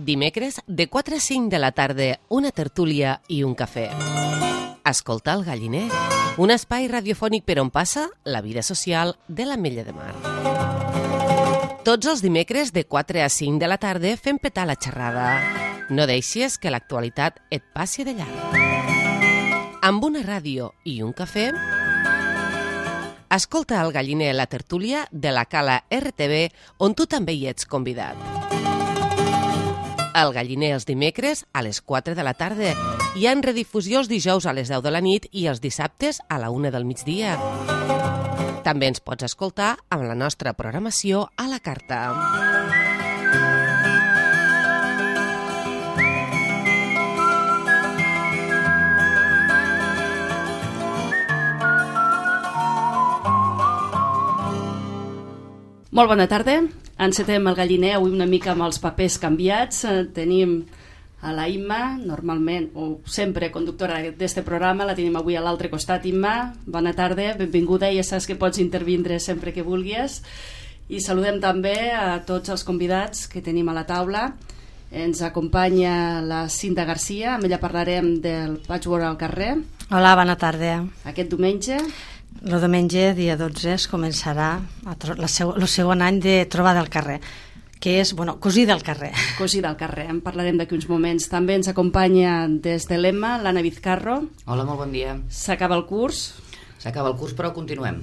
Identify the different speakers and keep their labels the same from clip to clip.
Speaker 1: Dimecres, de 4 a 5 de la tarda, una tertúlia i un cafè. Escolta el Galliner, un espai radiofònic per on passa la vida social de l'Ametlla de Mar. Tots els dimecres, de 4 a 5 de la tarda, fem petar la xerrada. No deixis que l'actualitat et passi de llarg. Amb una ràdio i un cafè, escolta el Galliner, la tertúlia de la Cala RTV, on tu també hi ets convidat. El Galliner els dimecres a les 4 de la tarda i en redifusió els dijous a les 10 de la nit i els dissabtes a la 1 del migdia. També ens pots escoltar amb la nostra programació a la carta.
Speaker 2: Molt bona tarda. Encetem el Galliner avui una mica amb els papers canviats. Tenim a la Imma, normalment, o sempre conductora d'este programa, la tenim avui a l'altre costat. Imma, bona tarda, benvinguda, ja saps que pots intervindre sempre que vulguis. I saludem també a tots els convidats que tenim a la taula. Ens acompanya la Cinta Garcia, amb ella parlarem del Patchwork al carrer.
Speaker 3: Hola, bona tarda.
Speaker 2: Aquest diumenge.
Speaker 3: El diumenge, dia 12, es començarà el segon any de Trobada al carrer, que és, cosí del carrer.
Speaker 2: Cosí del carrer, en parlarem d'aquí uns moments. També ens acompanya des de l'Emma, l'Anna Vizcarro.
Speaker 4: Hola, molt bon dia.
Speaker 2: S'acaba el curs.
Speaker 4: S'acaba el curs, però continuem.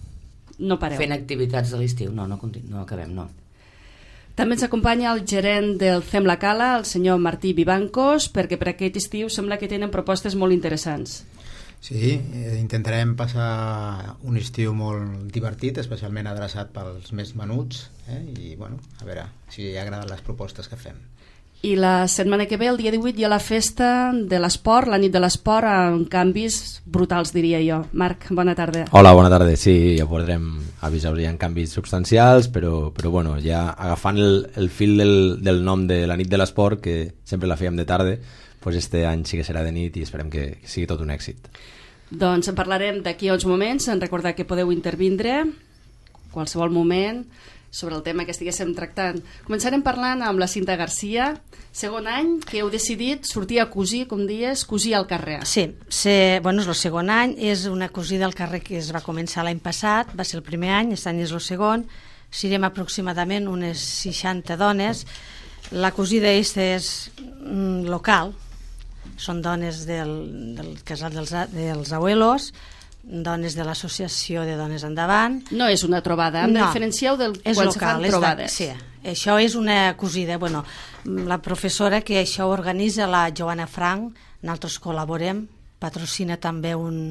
Speaker 2: No pareu.
Speaker 4: Fent activitats de l'estiu. No acabem, no.
Speaker 2: També ens acompanya el gerent del CEM La Cala, el senyor Martí Vivancos, perquè per aquest estiu sembla que tenen propostes molt interessants.
Speaker 5: Sí, intentarem passar un estiu molt divertit, especialment adreçat pels més menuts, i a veure si agraden les propostes que fem.
Speaker 2: I la setmana que ve, el dia 18, hi ha la festa de l'esport, la nit de l'esport, amb canvis brutals, diria jo. Marc, bona tarda.
Speaker 6: Hola, bona tarda. Sí, ja podrem avisar, hi ha canvis substancials, però ja agafant el fil del nom de la nit de l'esport, que sempre la fèiem de tarda, doncs este any sí que serà de nit i esperem que sigui tot un èxit.
Speaker 2: Doncs en parlarem d'aquí a uns moments. En recordar que podeu intervindre qualsevol moment sobre el tema que estiguéssim tractant. Començarem parlant amb la Cinta Garcia. Segon any que heu decidit sortir a cosir, com dies, cosir al carrer.
Speaker 3: Sí, és el segon any, és una cosida al carrer que es va començar l'any passat, va ser el primer any, aquest any és el segon, serem aproximadament unes 60 dones. La cosida és local, són dones del casal dels abuelos, dones de l'associació de Dones Endavant.
Speaker 2: No és una trobada, em diferencieu del quan se fan trobades.
Speaker 3: Sí, això és una cosida. La professora que això organitza, la Joana Frank, nosaltres col·laborem, patrocina també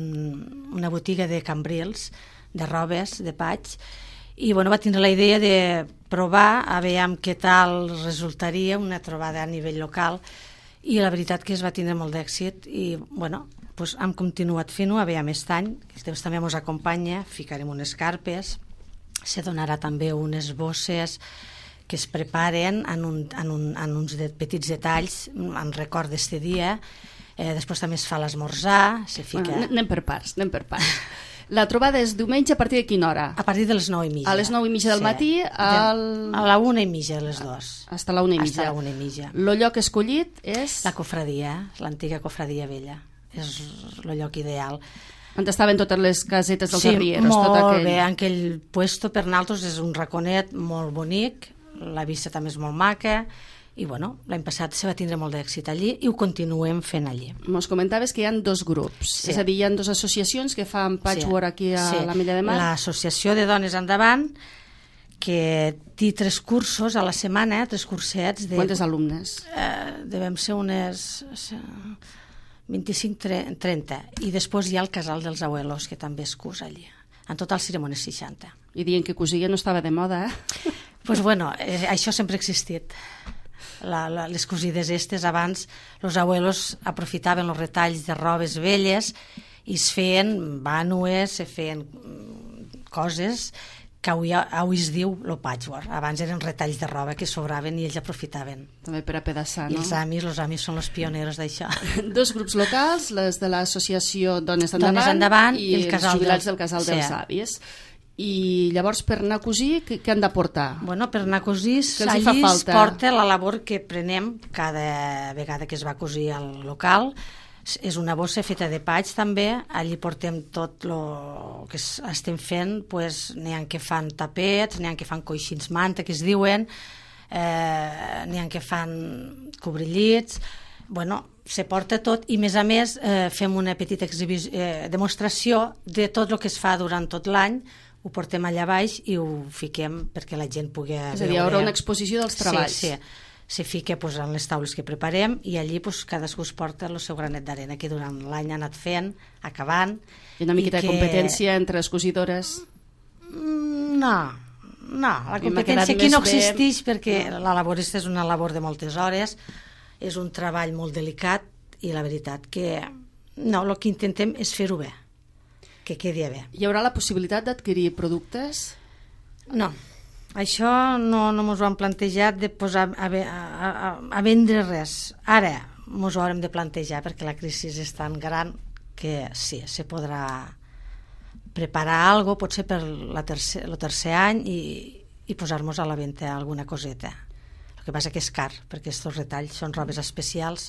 Speaker 3: una botiga de cambrils, de robes, de patx, i va tindre la idea de provar a veure què tal resultaria una trobada a nivell local, i la veritat que es va tindre molt d'èxit i hem continuat fent-ho a veure aquest any, que també ens acompanya, ficarem unes carpes, se donarà també unes bosses que es preparen en uns petits detalls en record d'este dia. Després també es fa l'esmorzar, se fica...
Speaker 2: Anem per parts. La trobada és diumenge a partir de quina hora?
Speaker 3: A partir de les 9:30.
Speaker 2: A les 9:30 del matí?
Speaker 3: A la 1:30 de les 2.
Speaker 2: Hasta la 1:30. El lloc escollit és?
Speaker 3: La cofradia, l'antiga cofradia vella. És el lloc ideal.
Speaker 2: On estaven totes les casetes dels arrieros?
Speaker 3: Sí, molt bé. Aquell puesto per nosaltres és un raconet molt bonic, la vista també és molt maca, i l'any passat se va tindre molt d'èxit allí i ho continuem fent allí.
Speaker 2: Mos comentaves que hi ha dos grups, és a dir, hi ha dues associacions que fan patchwork aquí a l'Ametlla de Mar.
Speaker 3: L'Associació de Dones Endavant, que té 3 cursos a la setmana, 3 cursets.
Speaker 2: Quantes alumnes?
Speaker 3: Devem ser unes 25-30, i després hi ha el casal dels abuelos, que també es cus allí. En total serem unes 60.
Speaker 2: I dient que cosir no estava de moda, eh?
Speaker 3: Això sempre ha existit. Les cosides estes, abans els abuelos aprofitaven els retalls de robes velles i es feien vànues, se feien coses que avui es diu el patchwork. Abans eren retalls de roba que sobraven i ells aprofitaven.
Speaker 2: També per a pedaçar, no?
Speaker 3: I els amis són els pioneros d'això.
Speaker 2: Dos grups locals, les de l'associació Dones Endavant i els jubilats del Casal dels Avis. I llavors per anar a cosir què han de portar?
Speaker 3: Bueno, per anar a cosir,
Speaker 2: Què els hi fa
Speaker 3: allí es
Speaker 2: falta?
Speaker 3: porta la labor que prenem cada vegada que es va a cosir al local. És una bossa feta de paig també, allí portem tot el que estem fent, pues, n'hi ha que fan tapets, n'hi ha que fan coixins manta, que es diuen, n'hi ha que fan cobrillits, bueno, se porta tot i a més fem una petita demostració de tot el que es fa durant tot l'any, ho portem allà baix i ho fiquem perquè la gent pugui veure.
Speaker 2: És a dir, hi haurà una exposició dels treballs.
Speaker 3: Sí, se fica pues, en les taules que preparem i allí pues, cadascú es porta el seu granet d'arena que durant l'any ha anat fent, acabant.
Speaker 2: Hi ha una miqueta de competència entre les cosidores?
Speaker 3: No, la competència aquí no existeix perquè la labor és una labor de moltes hores, és un treball molt delicat i la veritat que no, el que intentem és fer-ho bé, que quedi bé.
Speaker 2: Hi haurà la possibilitat d'adquirir productes?
Speaker 3: No, això no mos ho han plantejat de posar a vendre res. Ara mos ho haurem de plantejar perquè la crisi és tan gran que sí, se podrà preparar alguna cosa, potser per el tercer any i posar-nos a la venda alguna coseta. El que passa que és car, perquè aquests retalls són robes especials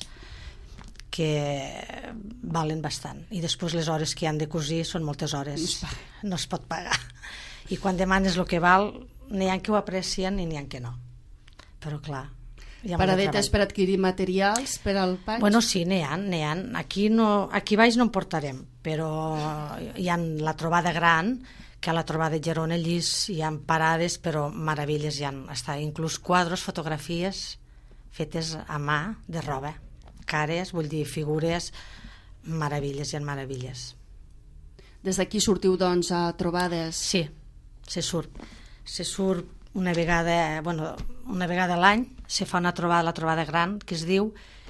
Speaker 3: que valen bastant. I després les hores que han de cosir són moltes hores. No es pot pagar. I quan demanes el que val, n'hi ha que ho aprecien i n'hi ha que no. Però clar, hi ha
Speaker 2: paradetes per adquirir materials per al paig?
Speaker 3: Bueno, sí, n'hi ha. Aquí baix no en portarem, però hi ha la trobada gran, que a la trobada de Gerona Llis hi ha parades, però meravelles, hi ha inclús quadros, fotografies fetes a mà de roba, cares, vull dir, figures, meravelles, hi ha meravelles.
Speaker 2: Des d'aquí sortiu, doncs, a trobades?
Speaker 3: Sí, se surt una vegada a l'any, se fa la trobada gran, que es diu,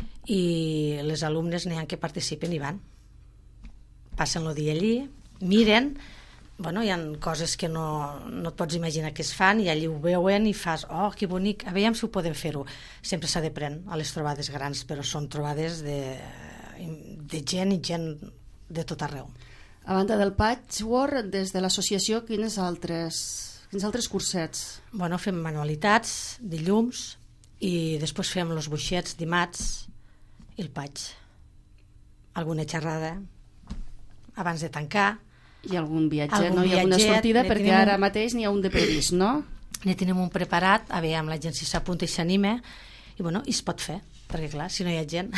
Speaker 3: i les alumnes n'hi ha que participen i van. Passen el dia allí, miren, hi ha coses que no et pots imaginar que es fan i allí ho veuen i fas, oh, que bonic, a veure si ho podem fer-ho. Sempre s'ha de prendre a les trobades grans, però són trobades de gent i gent de tot arreu.
Speaker 2: A banda del patchwork, des de l'associació, quins altres cursets?
Speaker 3: Fem manualitats, dilluns, i després fem els boixets dimarts i el patch. Alguna xerrada abans de tancar.
Speaker 2: I algun viatge, no? Hi ha alguna sortida, perquè ara mateix n'hi ha un de previst, no?
Speaker 3: Ne tenim un preparat, a veure, la gent si s'apunta i s'anima, i es pot fer, perquè clar, si no hi ha gent...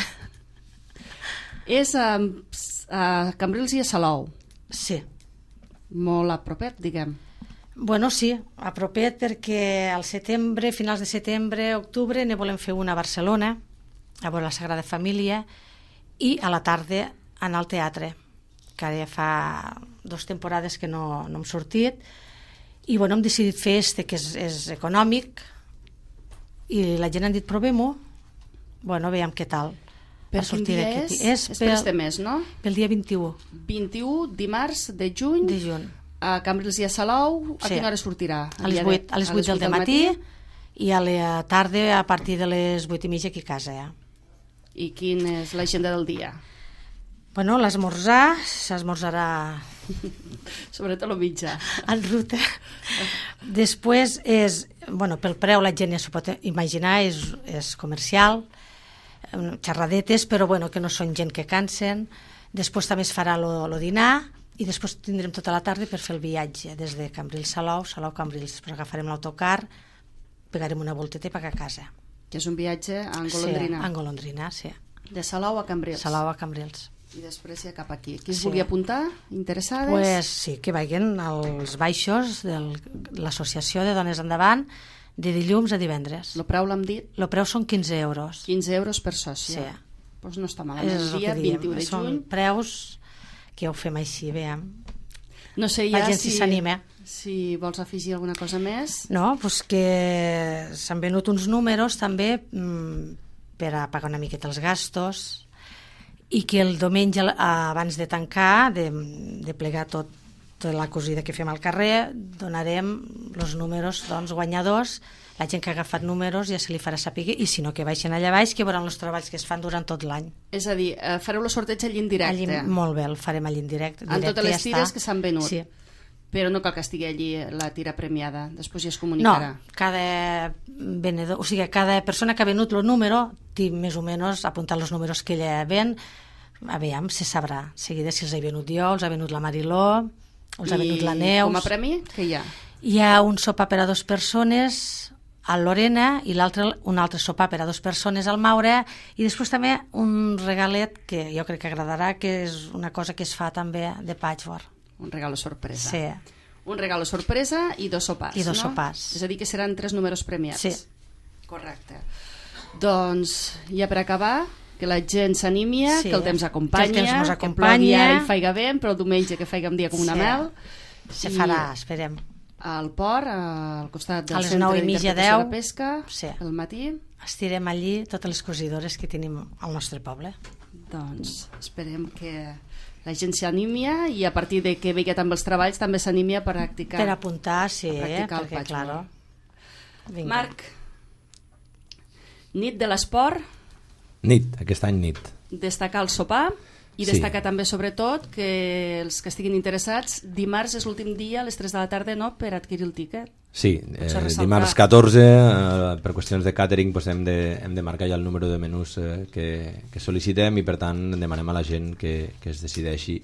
Speaker 2: És a Cambrils i a Salou.
Speaker 3: Sí.
Speaker 2: Molt a propet, diguem.
Speaker 3: Sí, a propet perquè al setembre, finals de setembre, octubre, ne volem fer una a Barcelona, a veure la Sagrada Família, i a la tarda anar al teatre, que ara ja fa 2 temporades que no hem sortit, i hem decidit fer que és econòmic, i la gent ha dit provem-ho, veiem què tal.
Speaker 2: Per quin dia és? És per este mes, no?
Speaker 3: Pel dia 21.
Speaker 2: 21, dimarts de juny.
Speaker 3: De juny.
Speaker 2: A Cambrils i a Salou, a quina hora sortirà?
Speaker 3: A les 8 del matí i a la tarda a partir de les 8:30 aquí a casa.
Speaker 2: I quina és l'agenda del dia?
Speaker 3: L'esmorzar s'esmorzarà
Speaker 2: sobretot el mitjà
Speaker 3: en ruta. Després és, pel preu la gent ja s'ho pot imaginar, és comercial, xerradetes, però que no són gent que cansen. Després també es farà el dinar i després tindrem tota la tarda per fer el viatge des de Cambrils Salou, Salou-Cambrils. Després agafarem l'autocar, pegarem una volteta i pagar a casa.
Speaker 2: Que és un viatge en golondrina.
Speaker 3: Sí, en golondrina, sí.
Speaker 2: De Salou a Cambrils.
Speaker 3: Salou a Cambrils.
Speaker 2: I després ja cap aquí. Qui es vulgui apuntar? Interessades?
Speaker 3: Pues sí, que vagin als baixos de l'Associació de Dones Endavant de dilluns a divendres.
Speaker 2: El preu l'hem dit?
Speaker 3: El preu són 15 euros.
Speaker 2: 15 euros per sòcia.
Speaker 3: Sí.
Speaker 2: Doncs no està malament. El dia 21 de juny.
Speaker 3: Són preus que ja ho fem així, veiem.
Speaker 2: No sé ja
Speaker 3: la gent si s'anima.
Speaker 2: Si vols afegir alguna cosa més.
Speaker 3: No, doncs que s'han venut uns números també per a pagar una miqueta els gastos i que el diumenge abans de tancar, de plegar tota la cosida que fem al carrer, donarem els números guanyadors. La gent que ha agafat números ja se li farà saber, i si no que baixen allà baix, que veuran els treballs que es fan durant tot l'any.
Speaker 2: És a dir, fareu el sorteig allí en directe?
Speaker 3: Molt bé, el farem allí en directe.
Speaker 2: En totes les tires que s'han venut?
Speaker 3: Sí.
Speaker 2: Però no cal que estigui allí la tira premiada, després ja es comunicarà.
Speaker 3: No, cada venedor, o sigui, cada persona que ha venut el número té més o menys apuntat els números que ella ven. Aviam, se sabrà seguida si els he venut jo, els ha venut la Mariló, els ha venut la Neus.
Speaker 2: I com a premi, què hi ha?
Speaker 3: Hi ha un sopar per a 2 persones al Lorena i un altre sopar per a 2 persones al Maure, i després també un regalet que jo crec que agradarà, que és una cosa que es fa també de patchwork.
Speaker 2: Un regalo sorpresa.
Speaker 3: Sí.
Speaker 2: Un regalo sorpresa i 2 sopars,
Speaker 3: I 2
Speaker 2: no?
Speaker 3: sopars.
Speaker 2: És a dir, que seran 3 números premiats.
Speaker 3: Sí.
Speaker 2: Correcte. Doncs, ja per acabar, que la gent s'anímia,
Speaker 3: Sí.
Speaker 2: que el temps acompanya,
Speaker 3: Que el temps mos
Speaker 2: que
Speaker 3: acompanya.
Speaker 2: plogui ara i faiga vent, però el diumenge que faiga un dia com una
Speaker 3: Sí.
Speaker 2: mel.
Speaker 3: Se
Speaker 2: I
Speaker 3: farà, esperem.
Speaker 2: Al port, al costat del
Speaker 3: A les
Speaker 2: Centre
Speaker 3: 9:30,
Speaker 2: d'Interpretació
Speaker 3: 10.
Speaker 2: de Pesca,
Speaker 3: Sí.
Speaker 2: al matí.
Speaker 3: Estirem allí totes les cosidores que tenim al nostre poble.
Speaker 2: Doncs esperem que la gent s'anímia i a partir de que vegi també els treballs també s'anímia per practicar.
Speaker 3: Per apuntar, sí,
Speaker 2: A practicar el
Speaker 3: perquè,
Speaker 2: patchwork.
Speaker 3: claro. Vinga.
Speaker 2: Marc, nit de l'esport,
Speaker 6: Nit, aquest any nit.
Speaker 2: destacar el sopar i
Speaker 6: Sí.
Speaker 2: destacar també, sobretot, que els que estiguin interessats, dimarts és l'últim dia a les 3 de la tarda, no?, per adquirir el tíquet.
Speaker 6: Sí,
Speaker 2: Potser ressaltar.
Speaker 6: dimarts 14, per qüestions de càtering, doncs hem de marcar ja el número de menús que sol·licitem, i per tant demanem a la gent que es decideixi.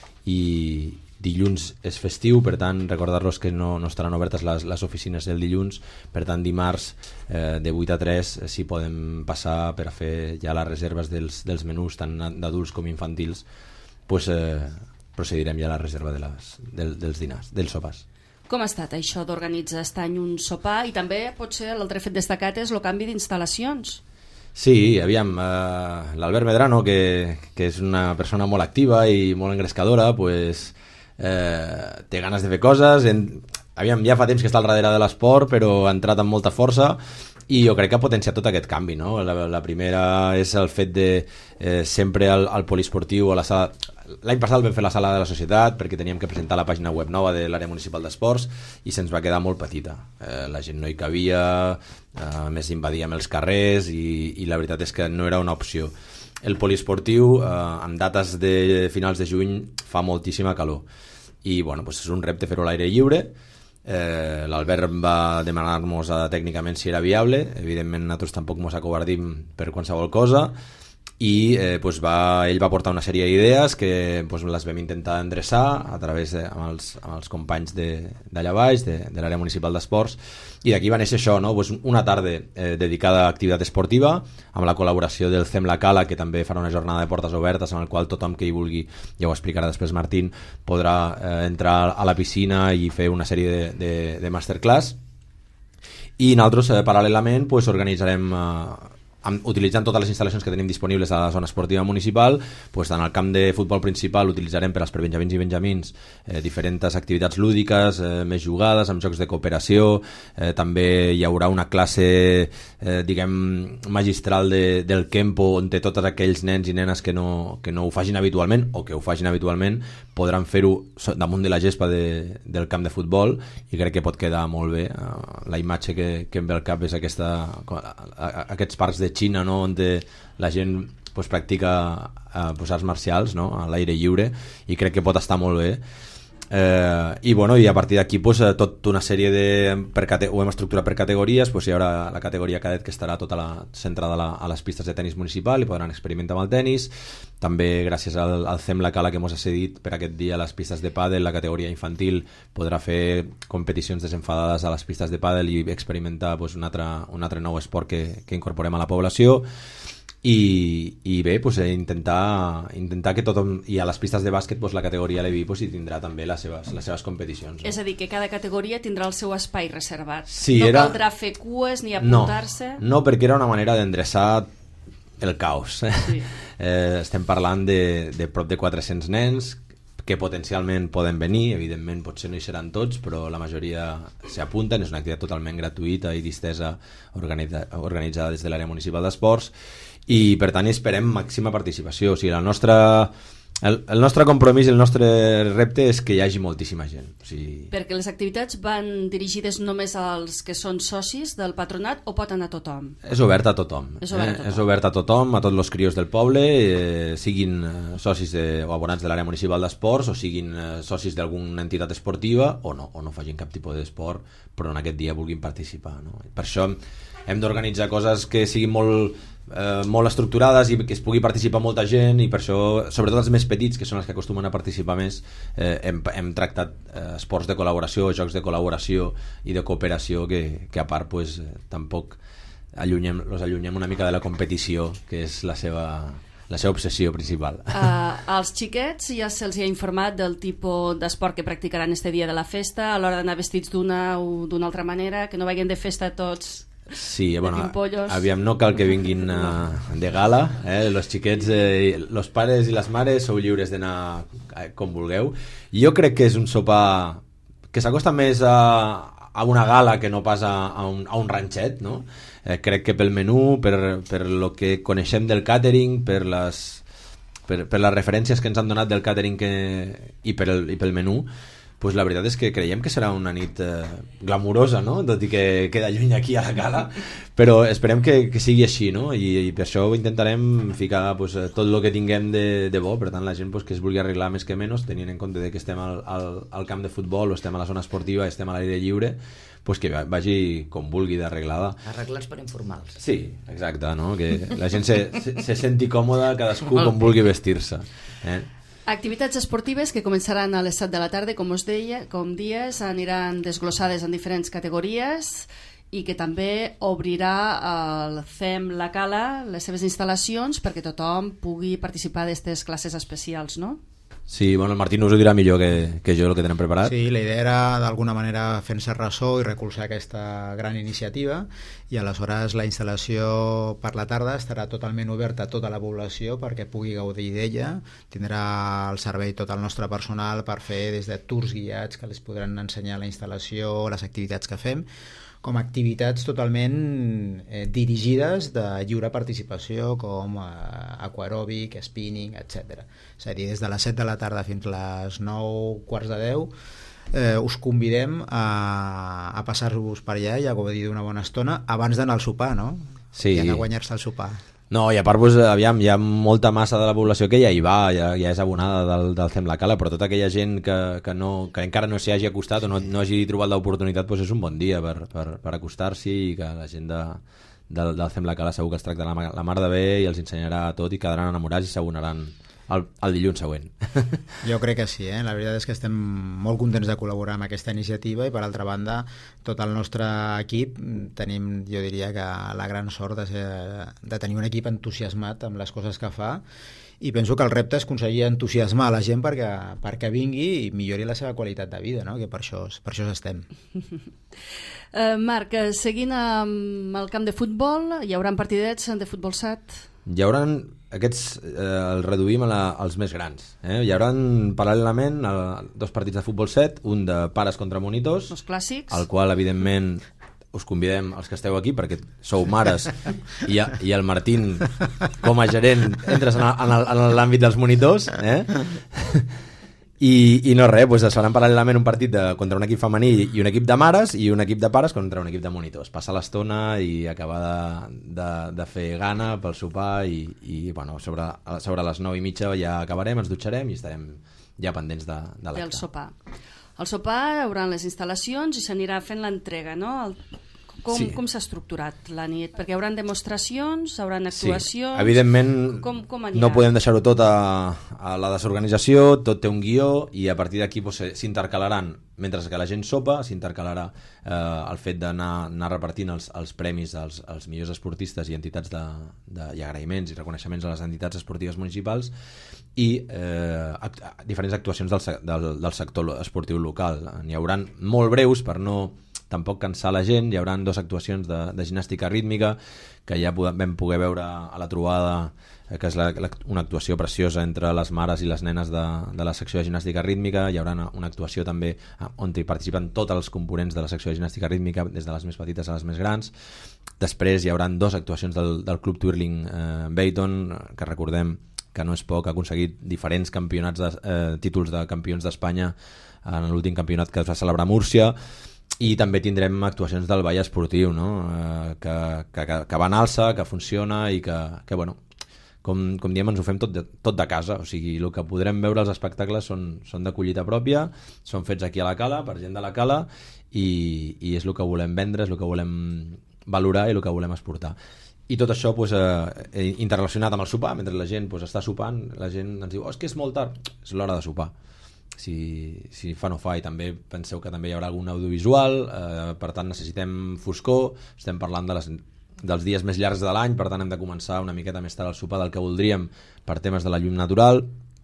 Speaker 6: I dilluns és festiu, per tant recordar-los que no estaran obertes les oficines el dilluns, per tant dimarts de 8 a 3 si podem passar per a fer ja les reserves dels menús tant d'adults com infantils, doncs procedirem ja a la reserva dels dinars, dels sopars.
Speaker 2: Com ha estat això d'organitzar aquest any un sopar? I també potser l'altre fet destacat és el canvi d'instal·lacions.
Speaker 6: Sí, aviam, l'Albert Medrano, que és una persona molt activa i molt engrescadora, pues, té ganes de fer coses. Aviam, ja fa temps que està al darrere de l'esport, però ha entrat amb molta força i jo crec que ha potenciat tot aquest canvi, no? La primera és el fet de sempre al poliesportiu, a la sala. L'any passat vam fer la sala de la societat perquè teníem que presentar la pàgina web nova de l'àrea municipal d'esports i se'ns va quedar molt petita. La gent no hi cabia, a més invadíem els carrers i la veritat és que no era una opció. El poliesportiu, en dates de finals de juny, fa moltíssima calor i bueno, doncs és un repte fer-ho a l'aire lliure. L'Albert va demanar-nos tècnicament si era viable, evidentment nosaltres tampoc ens acobardim per qualsevol cosa, i doncs ell va portar una sèrie d'idees que doncs, les vam intentar endreçar a través amb els companys d'allà baix, de l'àrea municipal d'esports, i d'aquí va néixer això, no? Doncs una tarda dedicada a activitat esportiva, amb la col·laboració del CEM La Cala, que també farà una jornada de portes obertes en el qual tothom que hi vulgui, ja ho explicarà després Martín, podrà entrar a la piscina i fer una sèrie de masterclass. I nosaltres paral·lelament doncs, organitzarem utilitzant totes les instal·lacions que tenim disponibles a la zona esportiva municipal, doncs en el camp de futbol principal utilitzarem per als prebenjamins i benjamins diferents activitats lúdiques, més jugades, amb jocs de cooperació, també hi haurà una classe diguem magistral del Kempo, on tots aquells nens i nenes que no ho facin habitualment o que ho facin habitualment podran fer-ho damunt de la gespa del camp de futbol, i crec que pot quedar molt bé. La imatge que em ve al cap és aquests parcs de Xina, no? On la gent pues, practica arts marcials, no? A l'aire lliure, i crec que pot estar molt bé. I a partir d'aquí pues, tota una sèrie ho hem estructurat per categories. Pues, hi haurà la categoria cadet, que estarà tota centrada a les pistes de tenis municipal i podran experimentar amb el tenis. També gràcies al CEM La Cala, que ens ha cedit per aquest dia les pistes de pàdel, la categoria infantil podrà fer competicions desenfadades a les pistes de pàdel i experimentar pues, un altre nou esport que incorporem a la població. I bé, pues, intentar que tothom, i a les pistes de bàsquet pues, la categoria Levi pues, hi tindrà també les seves competicions, no?
Speaker 2: És a dir, que cada categoria tindrà el seu espai reservat.
Speaker 6: Sí,
Speaker 2: no caldrà fer cues ni apuntar-se.
Speaker 6: No, perquè era una manera d'endreçar el caos.
Speaker 2: Sí.
Speaker 6: Estem parlant de prop de 400 nens que potencialment poden venir, evidentment potser no hi seran tots, però la majoria s'apunten. És una activitat totalment gratuïta i distesa, organitzada des de l'àrea municipal d'esports, i per tant esperem màxima participació. O sigui, la nostra El nostre compromís i el nostre repte és que hi hagi moltíssima gent. O sigui...
Speaker 2: Perquè les activitats van dirigides només als que són socis del patronat o pot anar tothom?
Speaker 6: És obert a tothom. És obert a tothom, a tots els crios del poble, siguin socis o abonats de l'àrea municipal d'esports o siguin socis d'alguna entitat esportiva o no facin cap tipus d'esport però en aquest dia vulguin participar, no? Per això hem d'organitzar coses que siguin molt estructurades i que es pugui participar molta gent, i per això, sobretot els més petits, que són els que acostumen a participar més, hem tractat esports de col·laboració, jocs de col·laboració i de cooperació que a part pues, tampoc los allunyem una mica de la competició, que és la seva obsessió principal.
Speaker 2: Als xiquets ja se'ls ha informat del tipus d'esport que practicaran este dia de la festa, a l'hora d'anar vestits d'una o d'una altra manera, que no vagin de festa tots.
Speaker 6: Sí, bueno, aviam, no cal que vinguin de gala, los xiquets, los pares i les mares sou lliures d'anar com vulgueu. Jo crec que és un sopar que s'acosta més a una gala que no pas a un ranxet, no? Crec que pel menú, per lo que coneixem del càtering, per les referències que ens han donat del càtering i pel menú, pues la veritat és que creiem que serà una nit glamurosa, no? Tot i que queda lluny aquí a la gala, però esperem que sigui així, no? I per això intentarem ficar pues, tot el que tinguem de bo, per tant la gent pues, que es vulgui arreglar més que menys, tenint en compte que estem al camp de futbol o estem a la zona esportiva, estem a l'aire lliure, pues que vagi com vulgui d'arreglada.
Speaker 4: Arreglats per informals.
Speaker 6: Sí, exacte, no? Que la gent se senti còmoda, cadascú com vulgui vestir-se.
Speaker 2: Activitats esportives que començaran a les 7 de la tarda, com dies, aniran desglossades en diferents categories i que també obrirà el CEM La Cala les seves instal·lacions perquè tothom pugui participar d'aquestes classes especials, no?
Speaker 6: Sí, bueno, el Martín us ho dirà millor que jo el que tenen preparat.
Speaker 5: Sí, la idea era d'alguna manera fent-se ressò i recolzar aquesta gran iniciativa, i aleshores la instal·lació per la tarda estarà totalment oberta a tota la població perquè pugui gaudir d'ella. Tindrà al servei tot el nostre personal per fer des de tours guiats que els podran ensenyar la instal·lació, les activitats que fem, com activitats totalment dirigides de lliure participació, com aquaròbic, spinning, etc. És a dir, des de les 7 de la tarda fins a les 9, quarts de 10, us convidem a passar-vos per allà i a gaudir d'una bona estona abans d'anar al sopar, no?
Speaker 6: Sí.
Speaker 5: I anar a guanyar-se el sopar.
Speaker 6: No, i a part, pues, aviam, hi ha molta massa de la població que ja hi va, ja és abonada del CEM La Cala, però tota aquella gent que encara no s'hi hagi acostat o no hagi trobat l'oportunitat, pues és un bon dia per acostar-s'hi, i que la gent del CEM La Cala segur que els tractarà la mar de bé i els ensenyarà tot i quedaran enamorats i s'abonaran el dilluns següent.
Speaker 5: Jo crec que sí, la veritat és que estem molt contents de col·laborar amb aquesta iniciativa, i per altra banda tot el nostre equip tenim, jo diria que la gran sort de tenir un equip entusiasmat amb les coses que fa, i penso que el repte és aconseguir entusiasmar a la gent perquè vingui i millori la seva qualitat de vida, no? Que per això estem.
Speaker 2: Marc, seguint amb el camp de futbol, hi haurà partidets de futbol 7?
Speaker 6: Hi haurà aquests, els reduïm als més grans. Hi haurà paral·lelament 2 partits de futbol 7, un de pares contra monitors,
Speaker 2: els clàssics,
Speaker 6: al qual evidentment us convidem els que esteu aquí perquè sou mares i el Martín com a gerent entres en l'àmbit dels monitors, i no res, doncs es faran paral·lelament un partit contra un equip femení i un equip de mares, i un equip de pares contra un equip de monitors. Passar l'estona i acabar de fer gana pel sopar, i bueno, sobre les 9:30 ja acabarem, ens dutxarem i estarem ja pendents de l'acte.
Speaker 2: Del sopar. Al sopar hi haurà les instal·lacions i s'anirà fent l'entrega, no? Com s'ha estructurat la nit? Perquè hi haurà demostracions, hi haurà actuacions...
Speaker 6: Sí, evidentment
Speaker 2: com
Speaker 6: no podem deixar-ho tot a la desorganització, tot té un guió, i a partir d'aquí s'intercalaran, mentre que la gent sopa, s'intercalarà el fet d'anar repartint els premis als millors esportistes i entitats i agraïments i reconeixements a les entitats esportives municipals, i diferents actuacions del sector esportiu local. N'hi haurà molt breus per no tampoc cansar la gent. Hi haurà 2 actuacions de gimnàstica rítmica que ja vam poder veure a la trobada, que és una actuació preciosa entre les mares i les nenes de la secció de gimnàstica rítmica. Hi haurà una actuació també on hi participen tots els components de la secció de gimnàstica rítmica, des de les més petites a les més grans. Després hi haurà 2 actuacions del Club Twirling Bayton, que recordem no és poc, ha aconseguit diferents campionats títols de campions d'Espanya en l'últim campionat que es va celebrar a Múrcia, i també tindrem actuacions del Vall Esportiu, no? que va en alça, que funciona i que bueno, com diem, ens ho fem tot de casa, o sigui, el que podrem veure als espectacles són de collita pròpia, són fets aquí a la Cala, per gent de la Cala, i és el que volem vendre, és el que volem valorar i el que volem exportar. I tot això interrelacionat amb el sopar, mentre la gent està sopant, la gent ens diu, és que és molt tard, és l'hora de sopar. Si fa no fa, i també penseu que també hi haurà algun audiovisual, per tant necessitem foscor, estem parlant dels dies més llargs de l'any, per tant hem de començar una miqueta més tard al sopar del que voldríem per temes de la llum natural,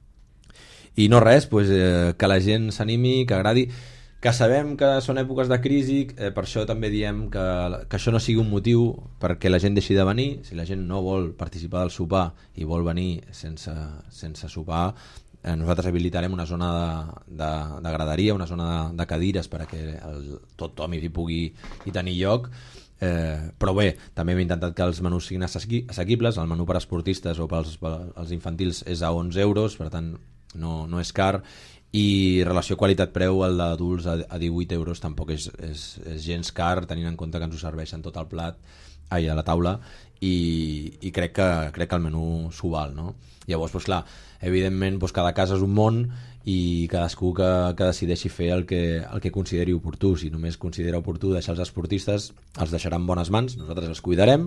Speaker 6: i no res, que la gent s'animi, que agradi, que sabem que són èpoques de crisi, per això també diem que això no sigui un motiu perquè la gent deixi de venir. Si la gent no vol participar del sopar i vol venir sense sopar, nosaltres habilitarem una zona de graderia, una zona de cadires perquè tothom hi pugui tenir lloc, però bé, també hem intentat que els menús siguin assequibles. El menú per a esportistes o pels infantils és a 11 euros, per tant no és car, i relació qualitat-preu el d'adults a 18 euros tampoc és gens car, tenint en compte que ens ho serveixen tot el plat a la taula, i crec que el menú s'ho val, no? Llavors, clar, evidentment cada casa és un món i cadascú que decideixi fer el que consideri oportú. Si només considera oportú deixar els esportistes, els deixarà en bones mans, nosaltres els cuidarem,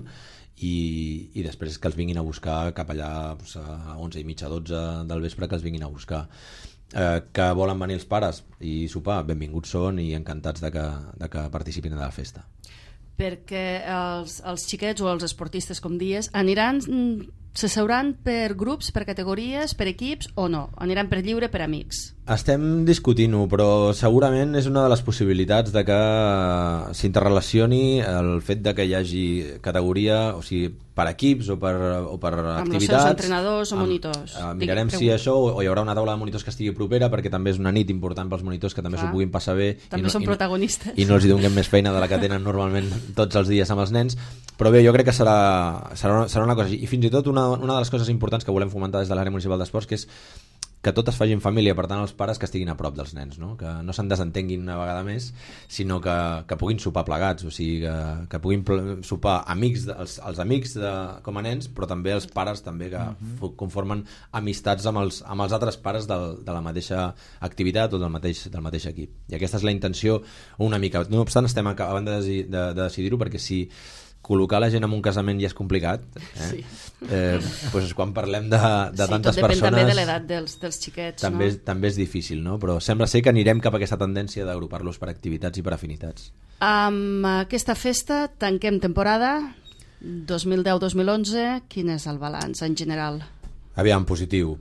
Speaker 6: i després que els vinguin a buscar cap allà a 11:30, 12 del vespre, que els vinguin a buscar. Que volen venir els pares i sopar, benvinguts són i encantats de que participin de la festa.
Speaker 2: Perquè els xiquets o els esportistes, com dies, s'asseuran per grups, per categories, per equips o no? Aniran per lliure, per amics?
Speaker 6: Estem discutint-ho, però segurament és una de les possibilitats de que s'interrelacioni el fet de que hi hagi categoria, o sigui, per equips o per activitats.
Speaker 2: Amb els seus entrenadors o monitors.
Speaker 6: Mirarem si això, o hi haurà una taula de monitors que estigui propera, perquè també és una nit important pels monitors que també s'ho puguin passar bé.
Speaker 2: També són protagonistes.
Speaker 6: I no els hi donem més feina de la que tenen normalment tots els dies amb els nens. Però bé, jo crec que serà una cosa. I fins i tot una de les coses importants que volem fomentar des de l'àrea municipal d'esports, que és que tot es faci en família, per tant els pares que estiguin a prop dels nens, no? Que no se'n desentenguin una vegada més, sinó que puguin sopar plegats, o sigui, que puguin sopar els amics com a nens, però també els pares també que conformen amistats amb els altres pares de la mateixa activitat o del mateix equip. I aquesta és la intenció una mica. No obstant, estem acabant de decidir-ho, perquè si col·locar la gent en un casament ja és complicat,
Speaker 2: Sí.
Speaker 6: Doncs quan parlem de tantes persones...
Speaker 2: Sí, tot depèn també de l'edat dels xiquets,
Speaker 6: també és difícil, no? Però sembla ser que anirem cap a aquesta tendència d'agrupar-los per activitats i per afinitats.
Speaker 2: Amb aquesta festa tanquem temporada 2010-2011. Quin és el balanç en general?
Speaker 6: Aviam, positiu,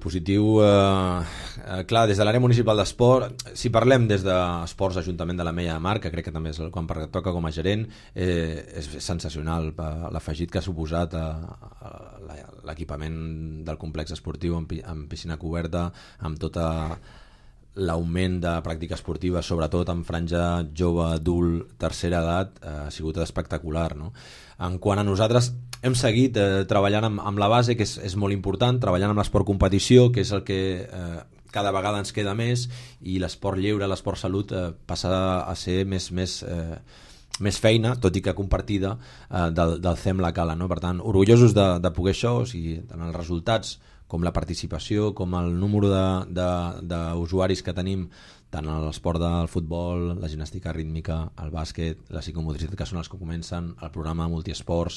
Speaker 6: clar, des de l'àrea municipal d'esport, si parlem des d'esports Ajuntament de l'Ametlla de Mar, que crec que també és quan toca com a gerent, és sensacional l'afegit que ha suposat l'equipament del complex esportiu amb piscina coberta, amb tota l'augment de pràctica esportiva, sobretot en franja jove, adult, tercera edat, ha sigut espectacular, no? En quant a nosaltres, hem seguit treballant amb la base, que és molt important, treballant amb l'esport competició, que és el que cada vegada ens queda més, i l'esport lleure, l'esport salut, passa a ser més feina, tot i que compartida, del CEM La Cala, no? Per tant, orgullosos de poder això, o sigui, tant els resultats com la participació, com el número d'usuaris que tenim tant en l'esport del futbol, la gimnàstica rítmica, el bàsquet, la psicomotricitat, que són els que comencen, el programa multiesports,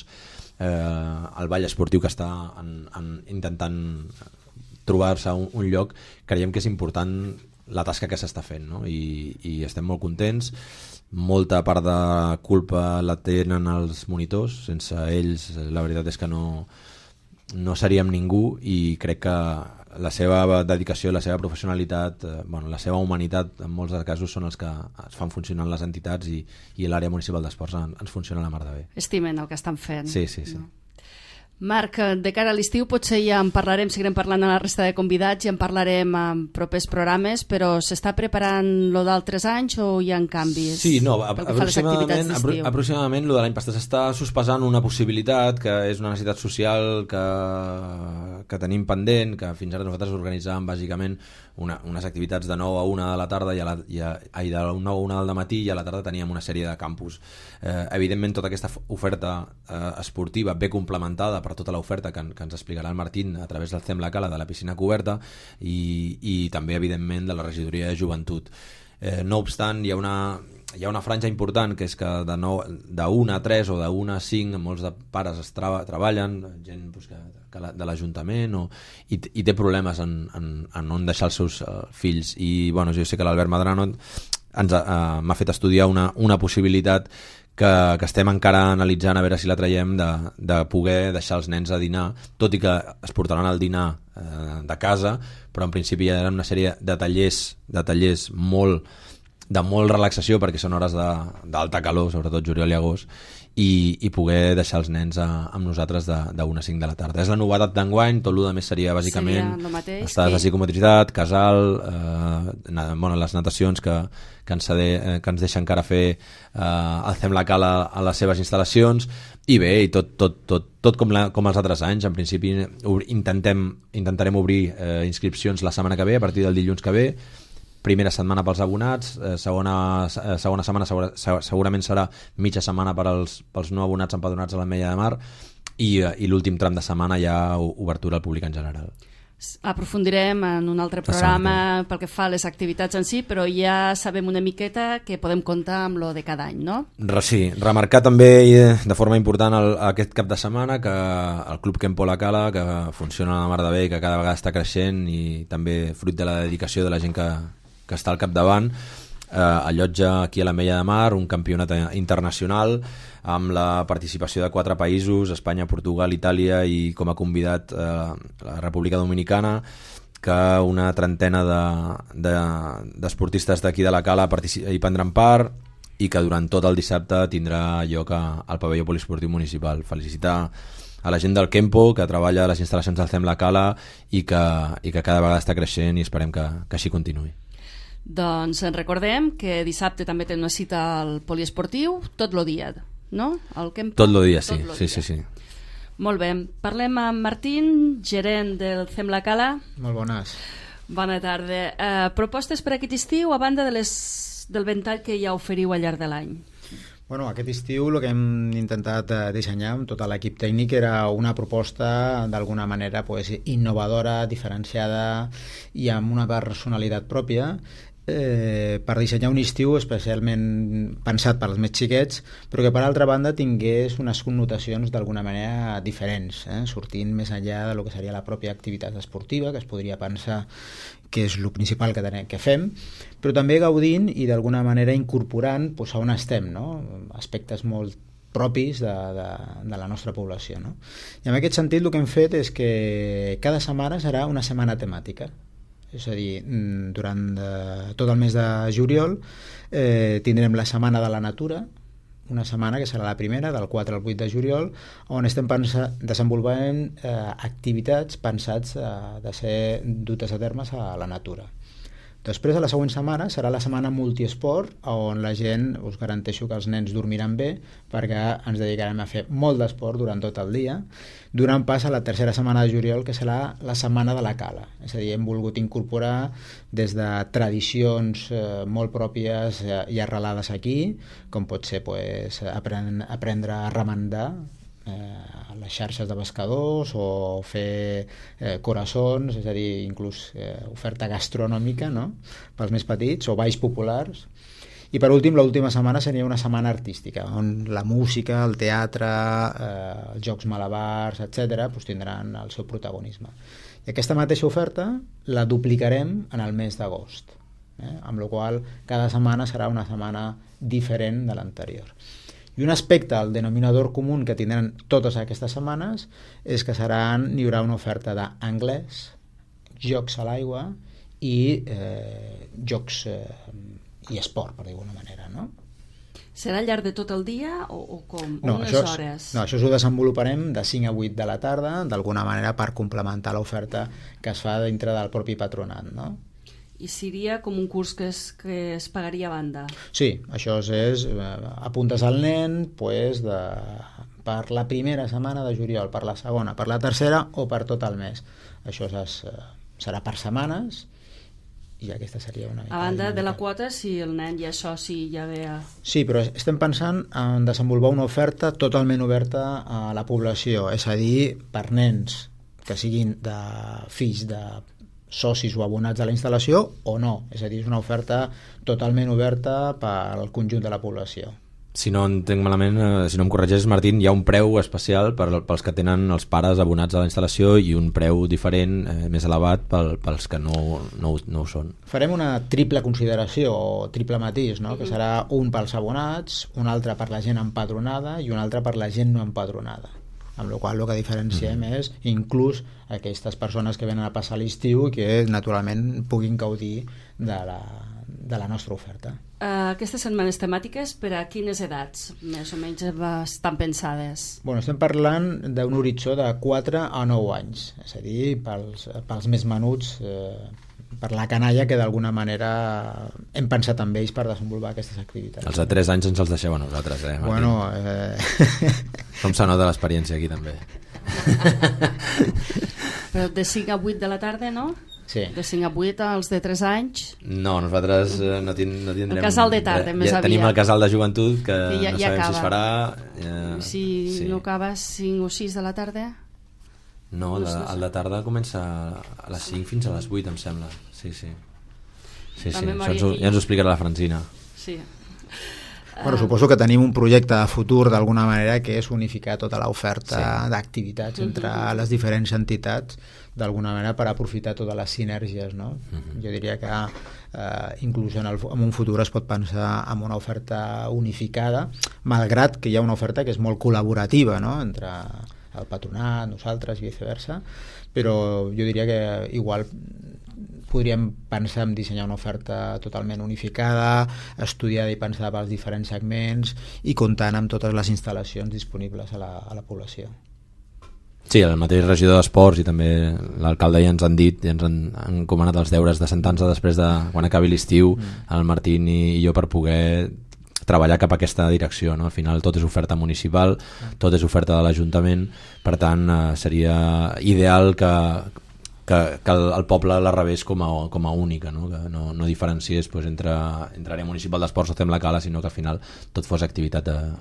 Speaker 6: el ball esportiu que està intentant trobar-se un lloc. Creiem que és important la tasca que s'està fent, no? I estem molt contents. Molta part de culpa la tenen els monitors, sense ells la veritat és que no seríem ningú, i crec que la seva dedicació, la seva professionalitat, la seva humanitat en molts casos són els que es fan funcionar les entitats, i l'àrea municipal d'esports ens funciona la mar de bé.
Speaker 2: Estimen el que estan fent.
Speaker 6: Sí.
Speaker 2: No? Marc, de cara a l'estiu potser ja en parlarem, seguirem parlant amb la resta de convidats i en parlarem en propers programes, però s'està preparant lo d'altres anys o hi ha canvis?
Speaker 6: Sí, no, aproximadament lo de l'any passat s'està sospesant una possibilitat que és una necessitat social que que tenim pendent, que fins ara nosaltres organitzàvem bàsicament unes activitats de 9 a 1 de la tarda de 9 a 1 del matí, i a la tarda teníem una sèrie de campus. Evidentment tota aquesta oferta esportiva ve complementada per tota l'oferta que ens explicarà el Martín a través del CEM La Cala, de la piscina coberta, i també evidentment de la regidoria de joventut. No obstant, hi ha una franja important, que és que de 1 a 3 o de 1 a 5 molts de pares treballen, gent de l'Ajuntament, i té problemes en on deixar els seus fills. I bueno, jo sé que l'Albert Madrano m'ha fet estudiar una possibilitat que estem encara analitzant, a veure si la traiem, de poder deixar els nens a dinar, tot i que es portaran al dinar de casa, però en principi hi ha una sèrie de tallers de molt relaxació, perquè són hores d'alta calor, sobretot juliol i agost, i poder deixar els nens amb nosaltres de 1 a 5 de la tarda. És la novetat d'enguany, tot el més seria bàsicament estades de psicomotricitat, casal, les natacions que ens deixa encara fer el CEM La Cala a les seves instal·lacions, i bé, i tot com els altres anys. En principi intentarem obrir inscripcions la setmana que ve, a partir del dilluns que ve. Primera setmana pels abonats, segona setmana segurament serà mitja setmana pels no abonats empadronats a l'Ametlla de Mar, i l'últim tram de setmana ja obertura al públic en general.
Speaker 2: Aprofundirem en un altre programa pel que fa a les activitats en si, però ja sabem una miqueta que podem comptar amb lo de cada any, no?
Speaker 6: Sí, remarcar també de forma important aquest cap de setmana que el Club Kempo La Cala, que funciona a la mar de bé i que cada vegada està creixent, i també fruit de la dedicació de la gent que està al capdavant, allotja aquí a l'Ametlla de Mar un campionat internacional amb la participació de 4 països, Espanya, Portugal, Itàlia, i com a convidat la República Dominicana, que una trentena d'esportistes d'aquí de la Cala hi prendran part, i que durant tot el dissabte tindrà lloc al pavelló poliesportiu municipal. Felicitar a la gent del Kempo, que treballa a les instal·lacions del CEM La Cala i que cada vegada està creixent, i esperem que així continuï.
Speaker 2: Doncs recordem que dissabte també té una cita al poliesportiu, tot el dia, no?
Speaker 6: Tot el dia, sí.
Speaker 2: Molt bé. Parlem amb Martín, gerent del CEM La Cala.
Speaker 5: Molt bones.
Speaker 2: Bona tarda. Propostes per aquest estiu, a banda del ventall que ja oferiu al llarg de l'any?
Speaker 5: Bueno, aquest estiu el que hem intentat dissenyar amb tot l'equip tècnic era una proposta d'alguna manera innovadora, diferenciada i amb una personalitat pròpia, per dissenyar un estiu especialment pensat per als més xiquets, però que per altra banda tingués unes connotacions d'alguna manera diferents, sortint més enllà de lo que seria la pròpia activitat esportiva, que es podria pensar que és el principal que fem, però també gaudint i d'alguna manera incorporant a on estem, no? Aspectes molt propis de la nostra població, no? I en aquest sentit el que hem fet és que cada setmana serà una setmana temàtica. És a dir, durant tot el mes de juliol tindrem la Setmana de la Natura, una setmana que serà la primera, del 4 al 8 de juliol, on estem desenvolupant activitats pensats de ser dutes a termes a la natura. Després, a la següent setmana, serà la setmana multiesport, on la gent, us garanteixo que els nens dormiran bé, perquè ens dedicarem a fer molt d'esport durant tot el dia, donant pas a la tercera setmana de juliol, que serà la Setmana de la Cala. És a dir, hem volgut incorporar des de tradicions molt pròpies i arrelades aquí, com pot ser aprendre a remendar les xarxes de pescadors, o fer coraçons, és a dir, inclús oferta gastronòmica, no?, pels més petits, o balls populars. I per últim, l'última setmana seria una setmana artística, on la música, el teatre, els jocs malabars, etc., tindran el seu protagonisme. I aquesta mateixa oferta la duplicarem en el mes d'agost, amb la qual cada setmana serà una setmana diferent de l'anterior. I un aspecte, el denominador comú que tindran totes aquestes setmanes, és que hi haurà una oferta d'anglès, jocs a l'aigua i jocs i esport, per dir-ho d'alguna manera, no?
Speaker 2: Serà al llarg de tot el dia o com?
Speaker 5: No,
Speaker 2: unes hores?
Speaker 5: No, això ho desenvoluparem de 5 a 8 de la tarda, d'alguna manera per complementar l'oferta que es fa dintre del propi patronat, no?
Speaker 2: I seria com un curs que es pagaria a banda?
Speaker 5: Sí, això és apuntes al nen per per la primera setmana de juliol, per la segona, per la tercera o per tot el mes. Això serà per setmanes i aquesta seria una mica...
Speaker 2: A banda de la quota, si el nen ja és soci ja ve a...
Speaker 5: Sí, però estem pensant en desenvolupar una oferta totalment oberta a la població, és a dir, per nens que siguin de fills de socis o abonats de la instal·lació o no, és a dir, és una oferta totalment oberta pel conjunt de la població.
Speaker 6: Si no entenc malament, si no em corregeix, Martín, hi ha un preu especial pels que tenen els pares abonats a la instal·lació i un preu diferent, més elevat, pels que no ho són. Farem una triple consideració o triple matís, no? Que serà un pels abonats, un altre per la gent empadronada i un altre per la gent no empadronada. Amb la qual cosa el que diferenciem és inclús aquestes persones que venen a passar l'estiu i que naturalment puguin gaudir de la nostra oferta.
Speaker 2: Aquestes setmanes temàtiques per a quines edats més o menys estan pensades?
Speaker 5: Bueno, estem parlant d'un horitzó de 4 a 9 anys, és a dir, pels més menuts, per la canalla que d'alguna manera hem pensat amb ells per desenvolupar aquestes activitats.
Speaker 6: Els de 3 anys ens els deixeu a nosaltres, Martín?
Speaker 5: Bueno,
Speaker 6: com se nota l'experiència aquí també.
Speaker 2: Però de 5 a 8 de la tarda, no?
Speaker 5: Sí.
Speaker 2: De 5 a 8 als de 3 anys?
Speaker 6: No, nosaltres no tindrem...
Speaker 2: El casal de tarda, més aviat.
Speaker 6: Tenim el casal de joventut, que
Speaker 2: ja
Speaker 6: no sabem
Speaker 2: acaba.
Speaker 6: si es farà...
Speaker 2: Si no acaba 5 o 6 de la tarda?
Speaker 6: No, el de tarda comença a les 5 fins a les 8, em sembla. Sí. Això ja ens ho explicarà la Francina.
Speaker 2: Sí.
Speaker 5: Bueno, suposo que tenim un projecte de futur d'alguna manera que és unificar tota l'oferta d'activitats entre les diferents entitats d'alguna manera per aprofitar totes les sinergies, no? Jo diria que inclús en un futur es pot pensar en una oferta unificada, malgrat que hi ha una oferta que és molt col·laborativa, no? Entre el patronat, nosaltres i viceversa, però jo diria que igual podríem pensar en dissenyar una oferta totalment unificada, estudiada i pensada pels diferents segments i comptant amb totes les instal·lacions disponibles a la població.
Speaker 6: Sí, el mateix regidor d'Esports i també l'alcalde ja ens han dit, ja ens han encomanat els deures de sentar-nos després de quan acabi l'estiu, el Martín i jo, per poder treballar cap a aquesta direcció, no? Al final tot és oferta municipal, tot és oferta de l'Ajuntament, per tant seria ideal que el poble la rebés com a única, no? Que no diferenciés entre àrea municipal d'esports o Fem la Cala, sinó que al final tot fos activitat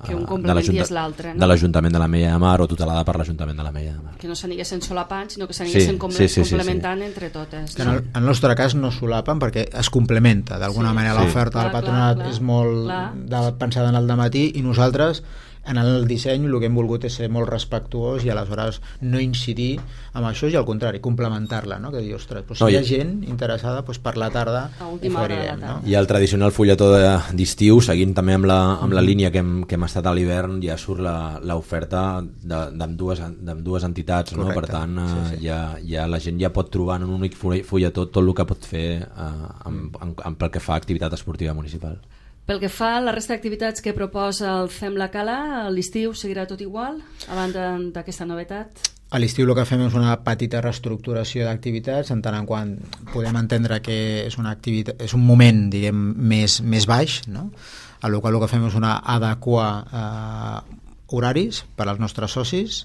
Speaker 6: de l'Ajuntament de l'Ametlla de Mar o tutelada per l'Ajuntament de l'Ametlla de Mar.
Speaker 2: Que no s'aniguessin solapant, sinó que s'aniguessin complementant entre totes.
Speaker 5: Que en el nostre cas no solapen perquè es complementa, d'alguna manera l'oferta del patronat és molt pensada en el dematí i nosaltres en el disseny el que hem volgut és ser molt respectuós i aleshores no incidir amb això i al contrari, complementar-la, no? Que dir, ostres, si hi ha gent interessada per la tarda ho farem, no?
Speaker 6: I el tradicional fulletó d'estiu, seguint també amb la línia que hem estat a l'hivern, ja surt l'oferta d'ambdues entitats, no? Per tant ja la gent ja pot trobar en un únic fulletó tot el que pot fer pel que fa a activitat esportiva municipal.
Speaker 2: Pel que fa a la resta d'activitats que proposa el Fem la Cala, a l'estiu seguirà tot igual, a banda d'aquesta novetat?
Speaker 5: A l'estiu el que fem és una petita reestructuració d'activitats, en tant en quant podem entendre que és un moment, diguem, més baix, no? A lo qual el que fem és adequar horaris per als nostres socis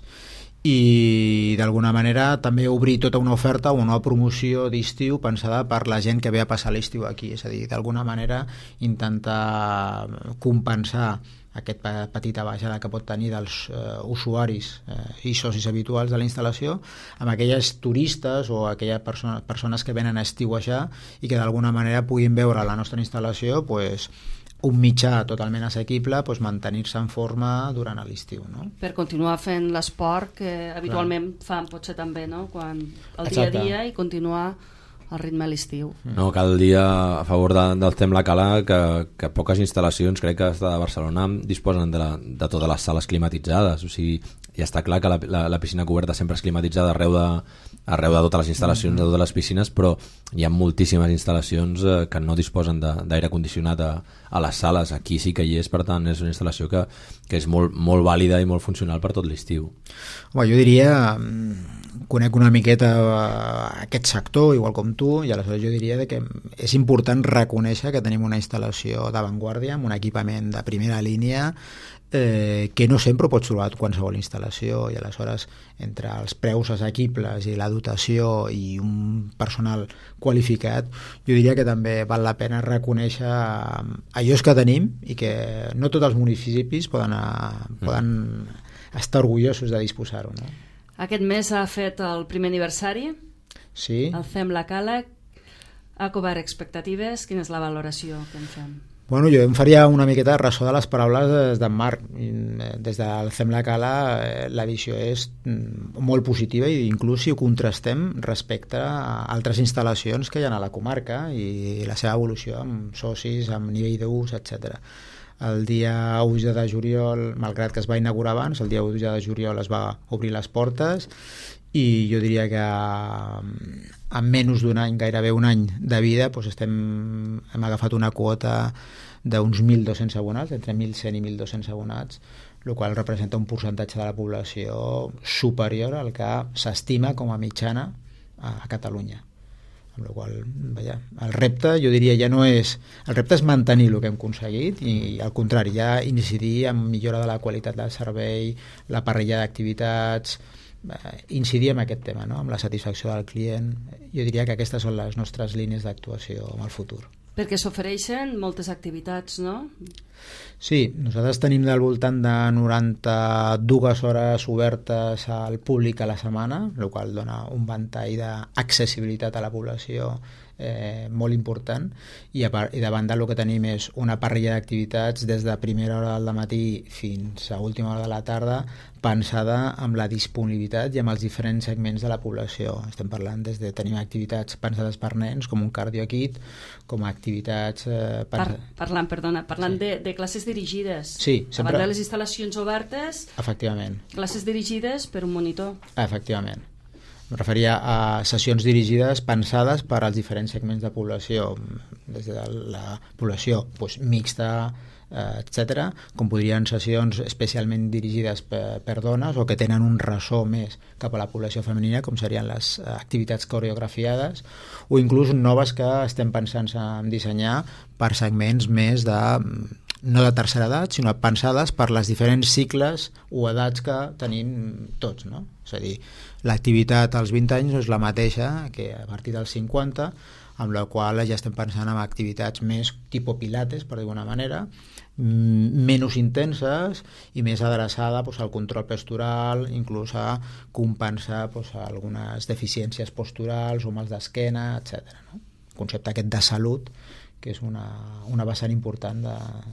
Speaker 5: i d'alguna manera també obrir tota una oferta o una promoció d'estiu pensada per la gent que ve a passar l'estiu aquí, és a dir, d'alguna manera intentar compensar aquesta petita baixada que pot tenir dels usuaris i socis habituals de la instal·lació amb aquelles turistes o aquelles persones que venen a estiuejar i que d'alguna manera puguin veure la nostra instal·lació un mitjà totalment assequible, mantenir-se en forma durant l'estiu, no?
Speaker 2: Per continuar fent l'esport que habitualment fan potser també, no? Quan el dia a dia i continuar al ritme a l'estiu.
Speaker 6: No, cal dia a favor del Fem la Cala que poques instal·lacions, crec que de Barcelona, disposen de totes les sales climatitzades, o sigui, ja està clar que la piscina coberta sempre és climatitzada arreu de totes les instal·lacions, de totes les piscines, però hi ha moltíssimes instal·lacions que no disposen d'aire condicionat a les sales. Aquí sí que hi és, per tant és una instal·lació que és molt, molt vàlida i molt funcional per tot l'estiu.
Speaker 5: Jo diria conec una miqueta aquest sector, igual com tu, i aleshores jo diria que és important reconèixer que tenim una instal·lació d'avantguàrdia amb un equipament de primera línia que no sempre ho pots trobar a qualsevol instal·lació, i aleshores entre els preus assequibles i la dotació i un personal qualificat, jo diria que també val la pena reconèixer allò que tenim i que no tots els municipis poden estar orgullosos de disposar-ho, no?
Speaker 2: Aquest mes ha fet el primer aniversari,
Speaker 5: sí.
Speaker 2: El FEM La Cala, ha cobert expectatives, quina és la valoració que en fem?
Speaker 5: Bueno, jo em faria una miqueta ressò de les paraules d'en Marc. Des del FEM La Cala la visió és molt positiva, i inclús si ho contrastem respecte a altres instal·lacions que hi ha a la comarca i la seva evolució amb socis, amb nivell d'ús, etc. El dia 1 de juliol, malgrat que es va inaugurar abans, el dia 1 de juliol es va obrir les portes, i jo diria que en menys d'un any, gairebé un any de vida, doncs hem agafat una quota d'uns 1.200 abonats, entre 1.100 i 1.200 abonats, el qual representa un percentatge de la població superior al que s'estima com a mitjana a Catalunya. Amb la qual, vaja, el repte, jo diria, ja no és... El repte és mantenir el que hem aconseguit i, al contrari, ja incidir en millora de la qualitat del servei, la parrilla d'activitats, incidir en aquest tema, no? Amb la satisfacció del client. Jo diria que aquestes són les nostres línies d'actuació en el futur.
Speaker 2: Perquè s'ofereixen moltes activitats, no?
Speaker 5: Sí, nosaltres tenim del voltant de 92 hores obertes al públic a la setmana, el qual dona un ventall d'accessibilitat a la població molt important, i de banda el que tenim és una parrilla d'activitats des de primera hora del matí fins a última hora de la tarda, pensada amb la disponibilitat i amb els diferents segments de la població. Estem parlant tenim activitats pensades per nens, com un cardio kit, com activitats...
Speaker 2: Parlant de classes dirigides.
Speaker 5: Sí, sempre...
Speaker 2: A banda de les instal·lacions obertes,
Speaker 5: efectivament,
Speaker 2: classes dirigides per un monitor.
Speaker 5: Efectivament. Em referia a sessions dirigides pensades per als diferents segments de població, des de la població mixta, etc., com podrien sessions especialment dirigides per dones o que tenen un ressò més cap a la població femenina, com serien les activitats coreografiades, o inclús noves que estem pensant en dissenyar per segments més no de tercera edat, sinó pensades per les diferents cicles o edats que tenim tots, no? És a dir, l'activitat als 20 anys no és la mateixa que a partir dels 50, amb la qual ja estem pensant en activitats més tipus pilates, per dir d'alguna manera, menys intenses i més adreçada al control postural, inclús a compensar algunes deficiències posturals o mals d'esquena, etc. No? El concepte aquest de salut, que és una vessant important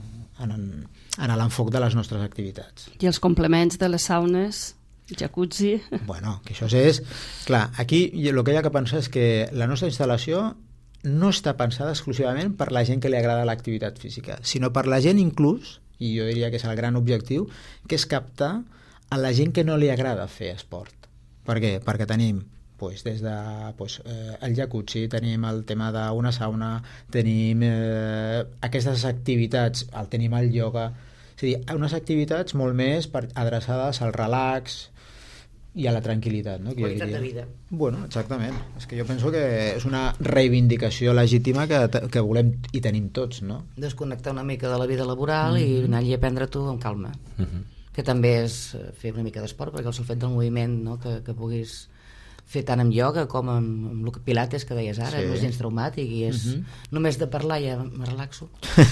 Speaker 5: en l'enfoc de les nostres activitats.
Speaker 2: I els complements de les saunes, jacuzzi...
Speaker 5: Bueno, que això és... Clar, aquí el que hi ha que pensar és que la nostra instal·lació no està pensada exclusivament per la gent que li agrada l'activitat física, sinó per la gent inclús, i jo diria que és el gran objectiu, que és captar a la gent que no li agrada fer esport. Per què? Perquè tenim des de el jacuzzi, tenim el tema d'una sauna, tenim aquestes activitats, tenim el ioga, és a dir, unes activitats molt més adreçades al relax i a la tranquil·litat, no?
Speaker 4: Qualitat de vida.
Speaker 5: Bueno, exactament. És que jo penso que és una reivindicació legítima que volem i tenim tots, no?
Speaker 4: Desconnectar una mica de la vida laboral i anar allí a prendre-t'ho amb calma. Que també és fer una mica d'esport, perquè el sol fet del moviment, no? que puguis fer tant amb ioga com amb el pilates que deies ara, no és gens traumàtic i és només de parlar ja me relaxo.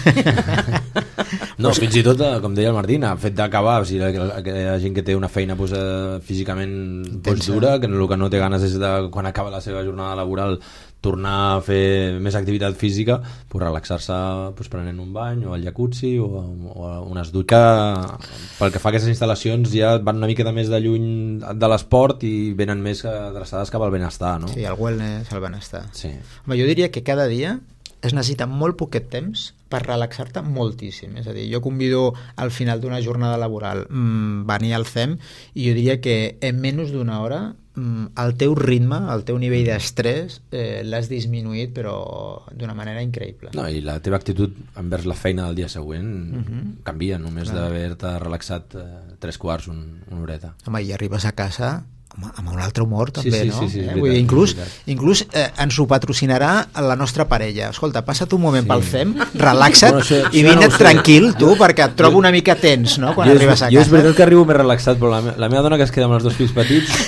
Speaker 6: No, fins i tot, com deia el Martín, el fet d'acabar, o sigui, la gent que té una feina dura, que el que no té ganes és de, quan acaba la seva jornada laboral, tornar a fer més activitat física, relaxar-se prenent un bany o al jacuzzi o unes dutxes. Pel que fa a aquestes instal·lacions ja van una miqueta més de lluny de l'esport i venen més adreçades cap al benestar, no?
Speaker 5: Sí, el wellness, el benestar.
Speaker 6: Sí.
Speaker 5: Home, jo diria que cada dia es necessita molt poquet temps per relaxar-te moltíssim. És a dir, jo convido al final d'una jornada laboral venir al FEM i jo diria que en menys d'una hora el teu ritme, el teu nivell d'estrès l'has disminuït però d'una manera increïble.
Speaker 6: No, i la teva actitud envers la feina del dia següent canvia només d'haver-te relaxat 3 quarts, una horeta.
Speaker 5: Home, i arribes a casa amb un altre humor també,
Speaker 6: sí,
Speaker 5: no?
Speaker 6: sí,
Speaker 5: Vull dir, inclús ens ho patrocinarà la nostra parella. Escolta, passa't un moment pel FEM, relaxa't i vine tranquil, tu, perquè et trobo una mica tens, no?, quan arribes a casa.
Speaker 6: Jo és veritat que arribo més relaxat, però la meva dona, que es queda amb els 2 fills petits,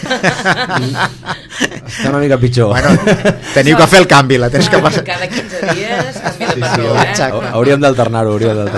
Speaker 6: està una mica pitjor.
Speaker 5: Bueno, teniu que fer el canvi, la tens que passar.
Speaker 4: Cada 15 dies canvi de patró,
Speaker 5: exacte.
Speaker 6: Hauríem d'alternar-ho,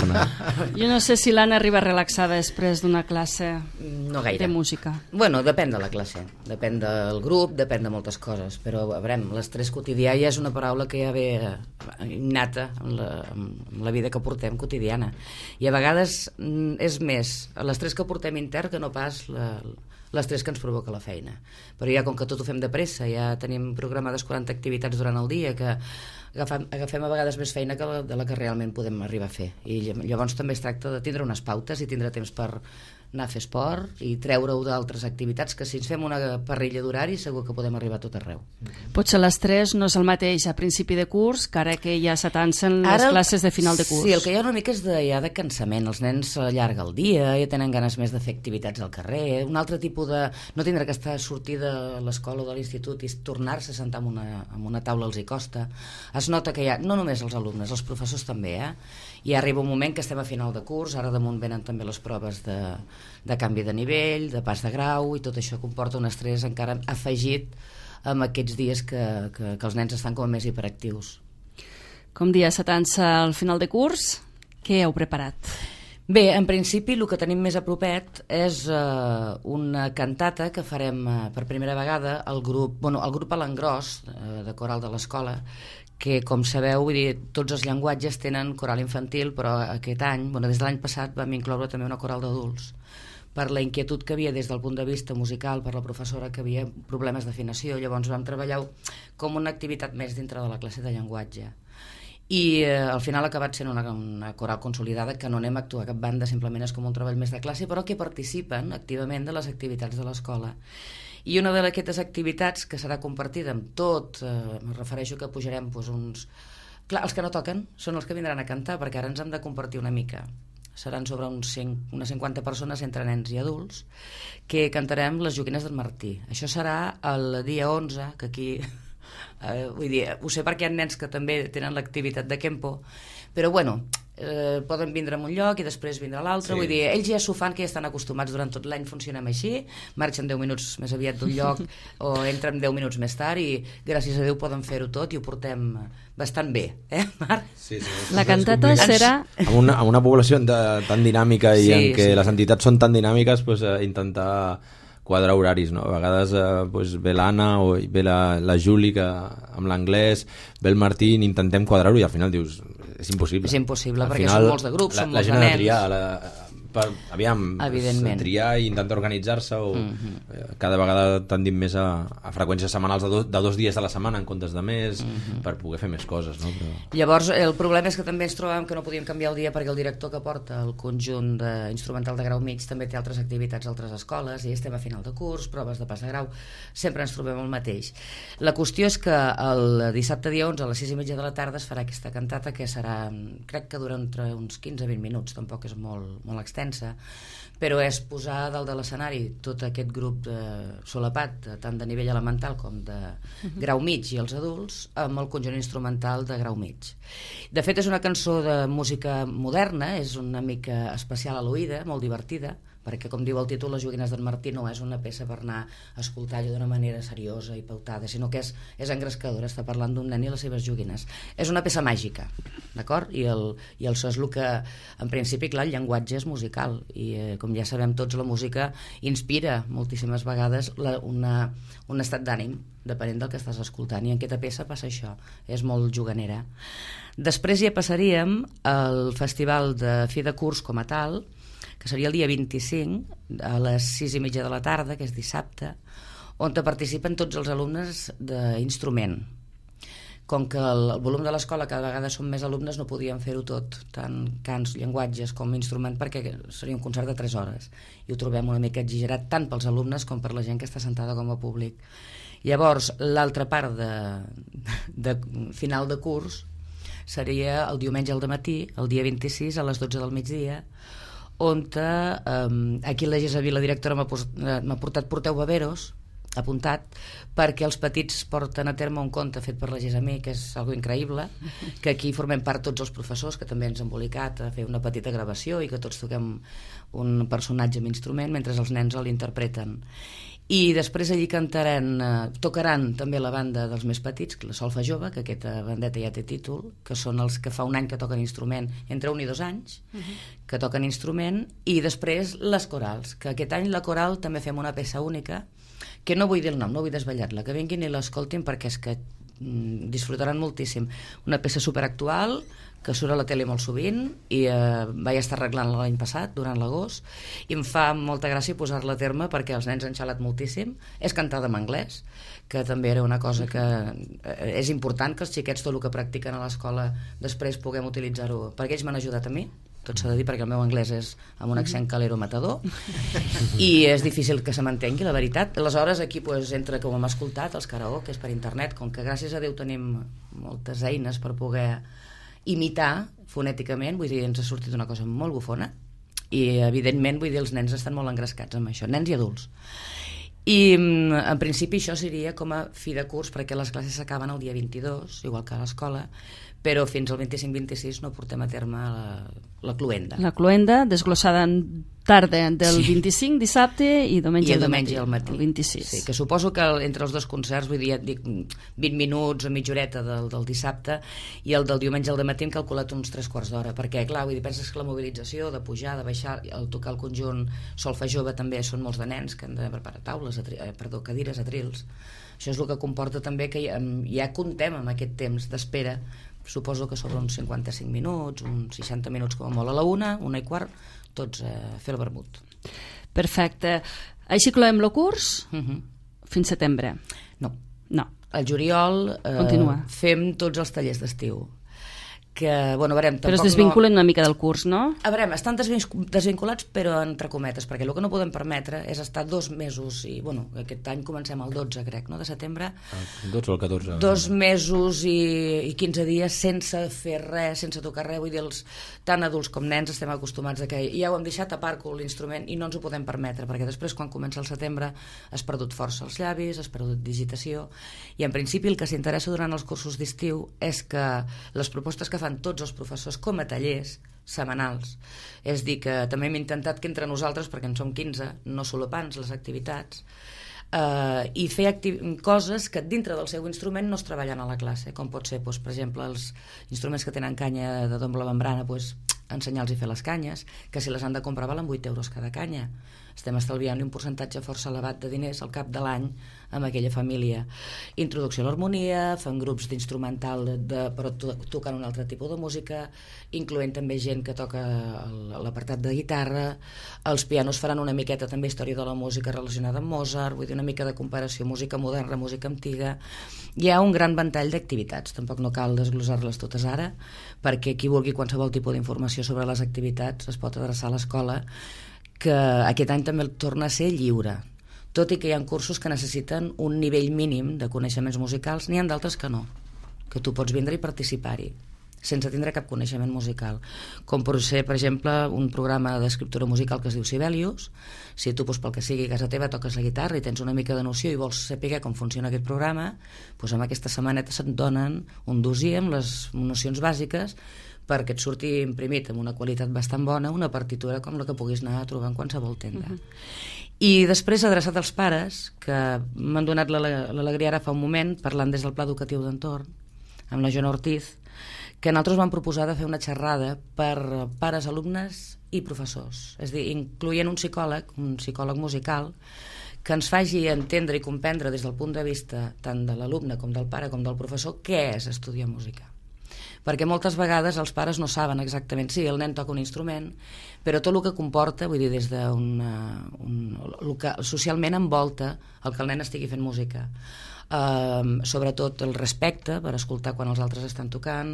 Speaker 2: Jo no sé si l'Anna arriba relaxada després d'una classe
Speaker 4: No gaire.
Speaker 2: de música.
Speaker 4: Bueno, depèn de la classe, depèn del grup, depèn de moltes coses, però a veure, l'estrès quotidià ja és una paraula que ja ve innata amb la vida que portem quotidiana, i a vegades és més l'estrès que portem intern que no pas l'estrès que ens provoca la feina. Però ja com que tot ho fem de pressa, ja tenim programades 40 activitats durant el dia, que agafem a vegades més feina que de la que realment podem arribar a fer, i llavors també es tracta de tindre unes pautes i tindre temps per anar a fer esport i treure-ho d'altres activitats, que si ens fem una parrilla d'horari segur que podem arribar a tot arreu.
Speaker 2: Potser l'estrès no és el mateix a principi de curs que ara que ja s'atancen les classes de final de curs.
Speaker 4: Sí, el que hi ha una mica és de cansament. Els nens s'allarga el dia, ja tenen ganes més de fer activitats al carrer, un altre tipus de... no tindre que sortir de l'escola o de l'institut i tornar-se a sentar en una taula els hi costa. Es nota que hi ha, no només els alumnes, els professors també, i arriba un moment que estem a final de curs, ara damunt venen també les proves de canvi de nivell, de pas de grau, i tot això comporta un estrès encara afegit amb aquests dies que els nens estan com a més hiperactius.
Speaker 2: Com dia s'atança al final de curs, què heu preparat?
Speaker 4: Bé, en principi el que tenim més a propet és una cantata que farem per primera vegada el grup a l'engròs de coral de l'escola, que, com sabeu, vull dir, tots els llenguatges tenen coral infantil, però aquest any, des de l'any passat, vam incloure també una coral d'adults, per la inquietud que havia des del punt de vista musical, per la professora, que havia problemes d'afinació. Llavors vam treballar com una activitat més dintre de la classe de llenguatge. I al final ha acabat sent una coral consolidada, que no anem a actuar a cap banda, simplement és com un treball més de classe, però que participen activament de les activitats de l'escola. I una d'aquestes activitats que serà compartida amb tot, me refereixo que pujarem uns... Clar, els que no toquen són els que vindran a cantar, perquè ara ens hem de compartir una mica. Seran sobre unes 50 persones entre nens i adults, que cantarem les joguines d'en Martí. Això serà el dia 11, que aquí... vull dir, ho sé perquè hi ha nens que també tenen l'activitat de Kempo, però poden vindre a un lloc i després vindre a l'altre, vull dir, ells ja s'ho fan, que ja estan acostumats, durant tot l'any funcionem així, marxen 10 minuts més aviat d'un lloc o entren 10 minuts més tard, i gràcies a Déu poden fer-ho tot i ho portem bastant bé, Marc?
Speaker 6: Sí.
Speaker 2: La cantata serà...
Speaker 6: Amb una població tan dinàmica i en què les entitats són tan dinàmiques, intentar quadrar horaris, no? A vegades ve l'Anna o ve la Juli, que amb l'anglès, ve el Martí, intentem quadrar-ho i al final dius, és impossible.
Speaker 4: És impossible, perquè són molts de grups, són molts de nens. La gent ha de triar, triar i intentar organitzar-se, o cada vegada tendim més a freqüències setmanals de 2 dies a la setmana en comptes de més, per poder fer més coses, no? Llavors el problema és que també ens trobàvem que no podíem canviar el dia, perquè el director que porta el conjunt instrumental de grau mig també té altres activitats a altres escoles, i estem a final de curs, proves de pas de grau, sempre ens trobem el mateix. La qüestió és que el dissabte dia 11 a les 6:30 de la tarda es farà aquesta cantata, que serà, crec que dura entre uns 15-20 minuts, tampoc és molt extensa, però és posar dalt de l'escenari tot aquest grup solapat, tant de nivell elemental com de grau mig i els adults, amb el conjunt instrumental de grau mig. De fet, és una cançó de música moderna, és una mica especial a l'oïda, molt divertida, perquè, com diu el títol, Les joguines d'en Martí no és una peça per anar a escoltar-lo d'una manera seriosa i pautada, sinó que és engrescadora, està parlant d'un nen i les seves joguines. És una peça màgica, d'acord? I això és el que, en principi, clar, el llenguatge és musical, i com ja sabem tots, la música inspira moltíssimes vegades un estat d'ànim, depenent del que estàs escoltant, i en aquesta peça passa això, és molt juganera. Després ja passaríem al festival de fi de curs com a tal, que seria el dia 25 a les 6:30 de la tarda, que és dissabte, on participen tots els alumnes d'instrument. Com que el volum de l'escola cada vegada són més alumnes, no podíem fer-ho tot, tant cants, llenguatges com instrument, perquè seria un concert de 3 hores, i ho trobem una mica exagerat tant pels alumnes com per la gent que està sentada com a públic. Llavors, l'altra part de final de curs seria el diumenge al dematí, el dia 26 a les 12 del migdia, on aquí la Gesabí, la directora, m'ha portat Porteu Baveros, apuntat, perquè els petits porten a terme un conte fet per la Gessamí, que és algo increïble, que aquí formem part tots els professors, que també ens han embolicat a fer una petita gravació i que tots toquem un personatge amb instrument mentre els nens l'interpreten. I després allí tocaran també la banda dels més petits, la Solfa Jove, que aquesta bandeta ja té títol, que són els que fa un any que toquen instrument, entre 1 i 2 anys, que toquen instrument, i després les corals, que aquest any la coral també fem una peça única, que no vull dir el nom, no vull desvetllar-la, que vinguin i l'escoltin perquè és que disfrutaran moltíssim. Una peça superactual que surt a la tele molt sovint i vaig estar arreglant l'any passat durant l'agost i em fa molta gràcia posar-la a terme perquè els nens han xalat moltíssim. És cantada en anglès, que també era una cosa que és important que els xiquets tot el que practiquen a l'escola després puguem utilitzar-ho, perquè ells m'han ajudat a mi, tot s'ha de dir perquè el meu anglès és amb un accent calero matador i és difícil que se m'entengui, la veritat. Aleshores aquí entre com hem escoltat els karaokes per internet, com que gràcies a Déu tenim moltes eines per poder imitar fonèticament, vull dir, ens ha sortit una cosa molt bufona i evidentment, vull dir, els nens estan molt engrescats amb això, nens i adults. I en principi això seria com a fi de curs perquè les classes s'acaben el dia 22, igual que a l'escola, però fins al 25-26 no portem a terme la cloenda. La
Speaker 2: cloenda, desglossada en tarda del 25, dissabte, i diumenge
Speaker 4: al matí.
Speaker 2: El 26.
Speaker 4: Sí, que suposo que entre els dos concerts, vull dir, dic 20 minuts o mitja horeta del dissabte, i el del diumenge al matí hem calculat uns 3/4 d'hora, perquè, clar, vull dir, penses que la mobilització, de pujar, de baixar, el tocar el conjunt Solfa Jove també són molts de nens que han de preparar taules, cadires, atrils. Això és el que comporta també que ja comptem amb aquest temps d'espera. Suposo que sobre uns 55 minuts, uns 60 minuts com a molt, a la 1:15, tots a fer el vermut.
Speaker 2: Perfecte. Així cloem el curs fins setembre?
Speaker 4: No.
Speaker 2: Al
Speaker 4: juliol fem tots els tallers d'estiu. Que, bueno, veurem,
Speaker 2: però es desvinculen una mica del curs, no?
Speaker 4: A veure, estan desvinculats, però entre cometes, perquè el que no podem permetre és estar 2 mesos, i bueno, aquest any comencem el 12, crec, no?, de setembre.
Speaker 6: El 12 o el 14.
Speaker 4: 2 mesos i 15 dies sense fer res, sense tocar res, vull dir, tant adults com nens estem acostumats a que ja ho hem deixat a part l'instrument i no ens ho podem permetre, perquè després quan comença el setembre has perdut força als llavis, has perdut digitació, i en principi el que s'interessa durant els cursos d'estiu és que les propostes que fan tots els professors com a tallers setmanals, és dir, que també hem intentat que entre nosaltres, perquè en som 15, no solapants les activitats, i fer coses que dintre del seu instrument no es treballen a la classe, com pot ser, per exemple, els instruments que tenen canya de doble membrana, ensenyar-los a fer les canyes, que si les han de comprar valen 8 euros cada canya. Estem estalviant un percentatge força elevat de diners al cap de l'any amb aquella família. Introducció a l'harmonia, fan grups d'instrumental però tocant un altre tipus de música, incloent també gent que toca l'apartat de guitarra, els pianos faran una miqueta també història de la música relacionada amb Mozart, vull dir, una mica de comparació, música moderna, música antiga. Hi ha un gran ventall d'activitats, tampoc no cal desglossar-les totes ara, perquè qui vulgui qualsevol tipus d'informació sobre les activitats es pot adreçar a l'escola, que aquest any també torna a ser lliure, tot i que hi ha cursos que necessiten un nivell mínim de coneixements musicals, n'hi ha d'altres que no, que tu pots vindre i participar-hi sense tindre cap coneixement musical, com pot ser, per exemple, un programa d'escriptura musical que es diu Sibelius. Si tu, pel que sigui, a casa teva toques la guitarra i tens una mica de noció i vols saber com funciona aquest programa, amb aquesta setmaneta se't donen un dossier amb les nocions bàsiques perquè et surti imprimit amb una qualitat bastant bona una partitura com la que puguis anar a trobar en qualsevol tenda. I després adreçat als pares, que m'han donat l'alegria ara fa un moment, parlant des del Pla Educatiu d'Entorn, amb la Joana Ortiz, que nosaltres vam proposar de fer una xerrada per pares, alumnes i professors, és a dir, incloent un psicòleg musical, que ens faci entendre i comprendre des del punt de vista tant de l'alumne com del pare com del professor què és estudiar música. Perquè moltes vegades els pares no saben exactament, sí, el nen toca un instrument, però tot el que comporta, vull dir, des de el que socialment envolta el que el nen estigui fent música, sobretot el respecte per escoltar quan els altres estan tocant,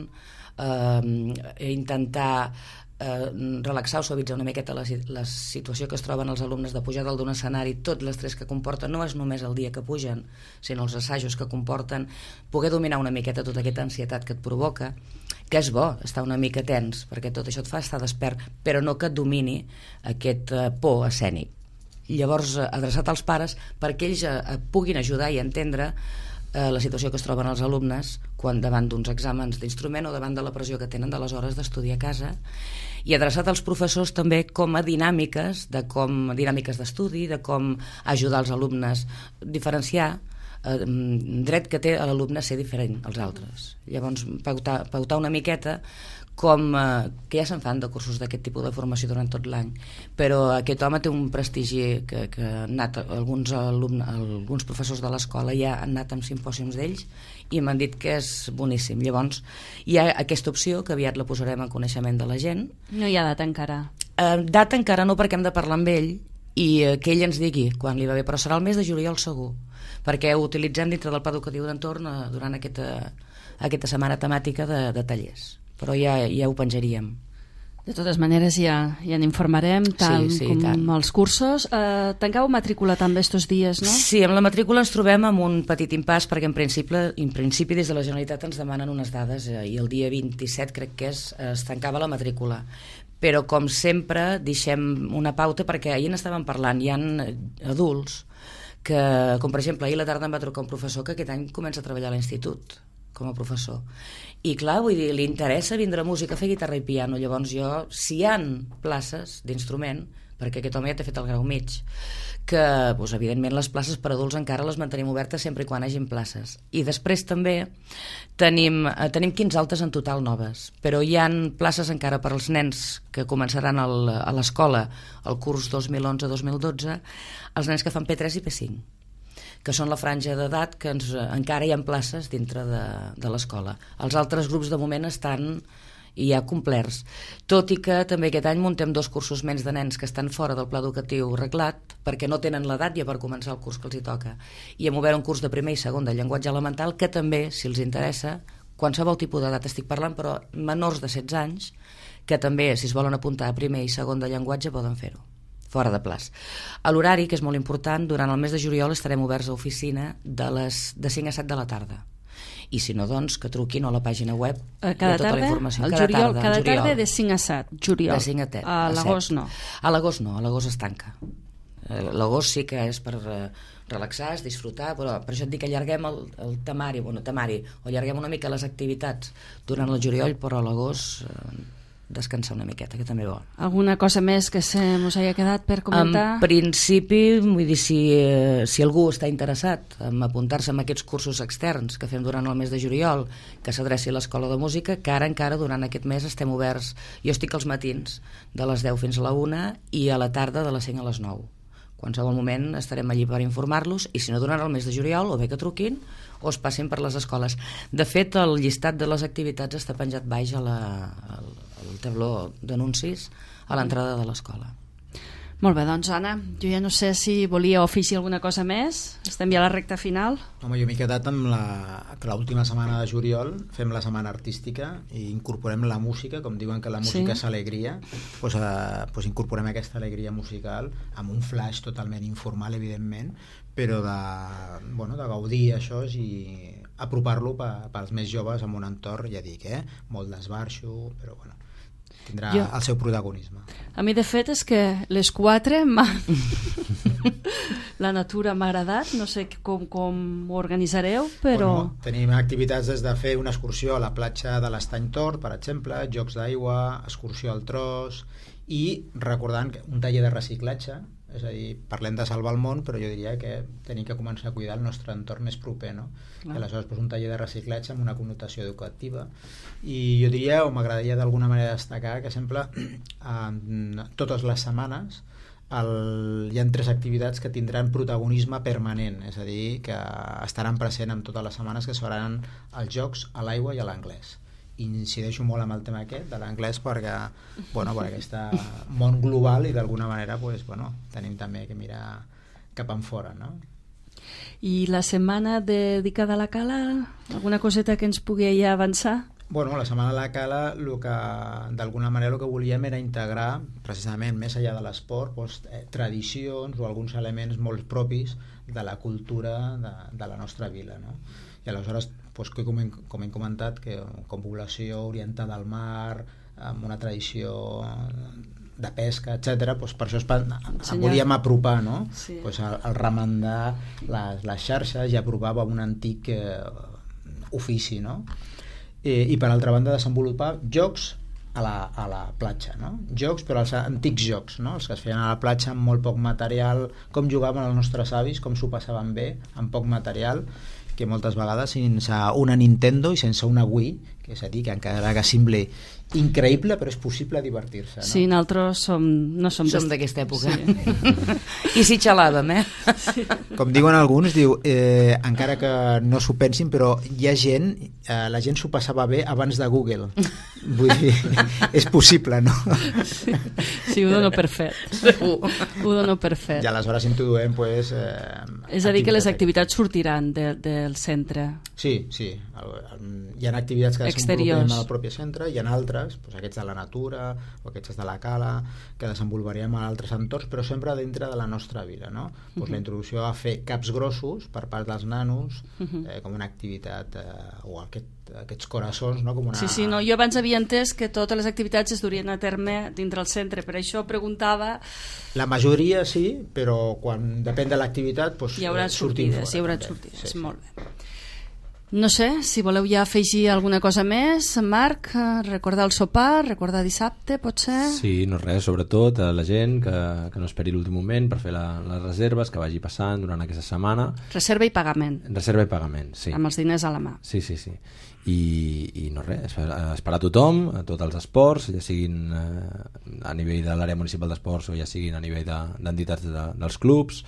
Speaker 4: intentar relaxar o suavitzar una miqueta la situació que es troben els alumnes de pujar dalt d'un escenari, tot l'estrès que comporta no és només el dia que pugen, sinó els assajos que comporten, poder dominar una miqueta tota aquesta ansietat que et provoca, que és bo estar una mica tens, perquè tot això et fa estar despert, però no que et domini aquest por escènic. llavors adreçat als pares perquè ells puguin ajudar i entendre la situació que es troben els alumnes quan davant d'uns exàmens d'instrument o davant de la pressió que tenen de les hores d'estudi a casa, i adreçat als professors també com a dinàmiques d'estudi, de com ajudar els alumnes, diferenciar dret que té l'alumne a ser diferent als altres. Llavors pautar una miqueta com que ja se'n fan de cursos d'aquest tipus de formació durant tot l'any, però aquest home té un prestigi que han anat alguns professors de l'escola ja han anat amb simpòsiums d'ells i m'han dit que és boníssim. Llavors hi ha aquesta opció que aviat la posarem en coneixement de la gent.
Speaker 2: No hi ha data encara?
Speaker 4: Data encara no, perquè hem de parlar amb ell i que ell ens digui quan li va bé, però serà el mes de juliol segur, perquè ho utilitzem dintre del pla educatiu d'entorn durant aquesta setmana temàtica de tallers, però ja ho penjaríem.
Speaker 2: De totes maneres ja n'informarem tant com els cursos. Tancau matrícula també estos dies, no?
Speaker 4: Sí, amb la matrícula ens trobem amb un petit impàs perquè en principi des de la Generalitat ens demanen unes dades i el dia 27 crec que es tancava la matrícula, però com sempre deixem una pauta perquè ahir n'estàvem parlant, hi ha adults que, com per exemple ahir a la tarda em va trucar un professor que aquest any comença a treballar a l'institut com a professor, i clar, vull dir, li interessa vindre a música, fer guitarra i piano. Llavors jo, si hi ha places d'instrument, perquè aquest home ja t'ha fet el grau mig, que doncs, evidentment les places per adults encara les mantenim obertes sempre i quan hagin places, i després també tenim 15 altes en total noves, però hi ha places encara per als nens que començaran a l'escola el curs 2011-2012, els nens que fan P3 i P5, que són la franja d'edat que encara hi ha places dintre de l'escola. Els altres grups de moment estan ja complerts, tot i que també aquest any muntem 2 cursos menys de nens que estan fora del pla educatiu reglat perquè no tenen l'edat ja per començar el curs que els hi toca, i hem obert un curs de primer i segon de llenguatge elemental que també, si els interessa, qualsevol tipus d'edat estic parlant, però menors de 16 anys, que també, si es volen apuntar a primer i segon de llenguatge, poden fer-ho fora de plaç. A l'horari, que és molt important, durant el mes de juliol estarem oberts a oficina de 5 a 7 de la tarda. I si no, doncs, que truquin a la pàgina web
Speaker 2: cada
Speaker 4: tota
Speaker 2: tarda,
Speaker 4: la informació.
Speaker 2: Cada tarda de 5 a 7, juliol.
Speaker 4: De 5 a 7.
Speaker 2: A l'agost no.
Speaker 4: A l'agost no, a l'agost es tanca. L'agost sí que és per relaxar, és disfrutar, però per això et dic que allarguem el temari, o allarguem una mica les activitats durant el juliol, però a l'agost descansar una miqueta, que també vol.
Speaker 2: Alguna cosa més que se mos hagi quedat per comentar?
Speaker 4: En principi, vull dir, si algú està interessat en apuntar-se en aquests cursos externs que fem durant el mes de juliol, que s'adreci a l'Escola de Música, que encara durant aquest mes estem oberts. Jo estic als matins de les 10 fins a la 1 i a la tarda de les 5 a les 9. Qualsevol moment estarem allí per informar-los, i si no, durant el mes de juliol o bé que truquin o es passin per les escoles. De fet, el llistat de les activitats està penjat baix al tabló d'anuncis a l'entrada de l'escola.
Speaker 2: Molt bé, doncs Anna, jo ja no sé si volia afegir alguna cosa més. Estem ja a la recta final.
Speaker 5: Home, jo m'he quedat amb que l'última setmana de juliol fem la setmana artística i incorporem la música, com diuen que la música és alegria, doncs incorporem aquesta alegria musical amb un flash totalment informal, evidentment, però de gaudir això i apropar-lo pels més joves en un entorn, ja dic, molt d'esbarxo, però tindrà el seu protagonisme.
Speaker 2: A mi, de fet, és que les 4 la natura m'ha agradat, no sé com ho organitzareu, però...
Speaker 5: Tenim activitats des de fer una excursió a la platja de l'Estany Tort, per exemple, jocs d'aigua, excursió al tros, i recordant un taller de reciclatge, és a dir, parlem de salvar el món, però jo diria que tenim que començar a cuidar el nostre entorn més proper, no? I aleshores un taller de reciclatge amb una connotació educativa, i jo diria, o m'agradaria d'alguna manera destacar, que sempre totes les setmanes hi ha 3 activitats que tindran protagonisme permanent, és a dir, que estaran presents en totes les setmanes, que seran els jocs a l'aigua i a l'anglès. Incideixo molt amb el tema aquest de l'anglès perquè per aquest món global i d'alguna manera tenim també que mirar cap enfora, no?
Speaker 2: I la setmana dedicada a la cala, alguna coseta que ens pugui ja avançar?
Speaker 5: La setmana de la cala d'alguna manera el que volíem era integrar precisament més enllà de l'esport tradicions o alguns elements molt propis de la cultura de la nostra vila, no? I aleshores, com hem comentat, que com població orientada al mar, amb una tradició de pesca, etc. Doncs per això volíem apropar, no?
Speaker 2: Sí.
Speaker 5: Doncs el remendar les xarxes i apropar un antic ofici, no? I per altra banda desenvolupar jocs a la platja, no? Jocs, però els antics jocs, no? Els que es feien a la platja amb molt poc material, com jugaven els nostres avis, com s'ho passaven bé, amb poc material, que moltes vegades sense una Nintendo i sense una Wii, que és a dir, que encara que sembli increïble, però és possible divertir-se, no?
Speaker 2: Sí, nosaltres no som
Speaker 4: d'aquesta època. Sí. I si xalàvem,
Speaker 2: Sí.
Speaker 5: Com diuen alguns, encara que no s'ho pensin, però hi ha gent, la gent s'ho passava bé abans de Google. Vull dir, és possible, no?
Speaker 2: Sí, ho dono per fet. Ho dono per fet.
Speaker 5: I aleshores introduïm, pues...
Speaker 2: És a dir, que les activitats sortiran del centre.
Speaker 5: Sí. Hi ha activitats que desenvolupem al propi centre, hi ha altres, doncs aquests de la natura o aquests de la cala, que desenvoluparíem a altres entorns, però sempre dintre de la nostra vida, no? Doncs la introducció a fer caps grossos per part dels nanos, com una activitat, o aquests coraçons, no? Com una...
Speaker 2: Sí, no, jo abans havia entès que totes les activitats es durien a terme dintre el centre, per això preguntava...
Speaker 5: La majoria sí, però quan depèn de l'activitat doncs,
Speaker 2: hi haurà sortides,
Speaker 5: Sí.
Speaker 2: Molt bé. No sé, si voleu ja afegir alguna cosa més, Marc, recordar el sopar, recordar dissabte, potser?
Speaker 6: Sí, no res, sobretot a la gent que no esperi l'últim moment per fer les reserves, que vagi passant durant aquesta setmana.
Speaker 2: Reserva i pagament.
Speaker 6: Reserva i pagament, sí.
Speaker 2: Amb els diners a la mà.
Speaker 6: Sí. I no res, esperar tothom, a tots els esports, ja siguin a nivell de l'àrea municipal d'esports o ja siguin a nivell d'entitats dels clubs,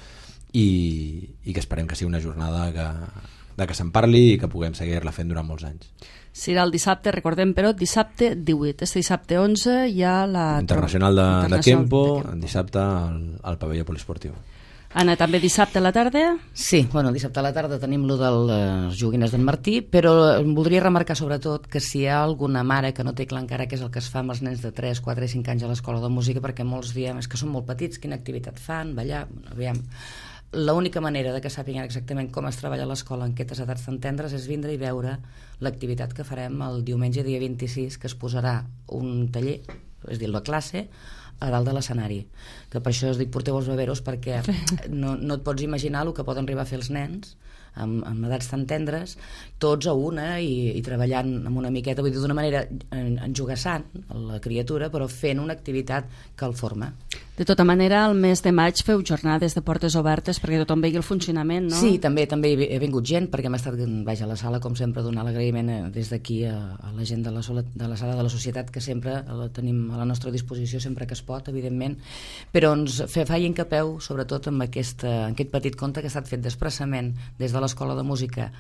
Speaker 6: i que esperem que sigui una jornada que se'n parli i que puguem seguir-la fent durant molts anys.
Speaker 2: Serà el dissabte, recordem, però dissabte 18. Este dissabte 11 hi ha la...
Speaker 6: Internacional de Kempo, dissabte al pavelló poliesportiu.
Speaker 2: Anna, també dissabte a la tarda?
Speaker 4: Sí, bueno, dissabte a la tarda tenim lo de les joguines d'en Martí, però voldria remarcar sobretot que si hi ha alguna mare que no té clar encara què és el que es fa amb els nens de 3, 4 i 5 anys a l'escola de música, perquè molts diem és que són molt petits, quina activitat fan, ballar, aviam... L'única manera de que sàpiguen exactament com es treballa a l'escola en aquestes edats tan tendres és vindre i veure l'activitat que farem el diumenge dia 26, que es posarà un taller, és a dir, la classe, a dalt de l'escenari. Que per això us dic porteu els beberos, perquè no et pots imaginar el que poden arribar a fer els nens amb edats tan tendres, tots a una i treballant amb una miqueta, vull dir, d'una manera enjogassant la criatura, però fent una activitat que el forma.
Speaker 2: De tota manera, al mes de maig feu jornades de portes obertes perquè tothom vegi el funcionament, no?
Speaker 4: Sí, també he vingut gent, perquè hem estat a la sala, com sempre, donar l'agraïment des d'aquí a la gent de la sala de la societat, que sempre la tenim a la nostra disposició sempre que es pot, evidentment, però ens feien capeu, sobretot amb aquest petit conte que ha estat fet expressament des de l'escola de música,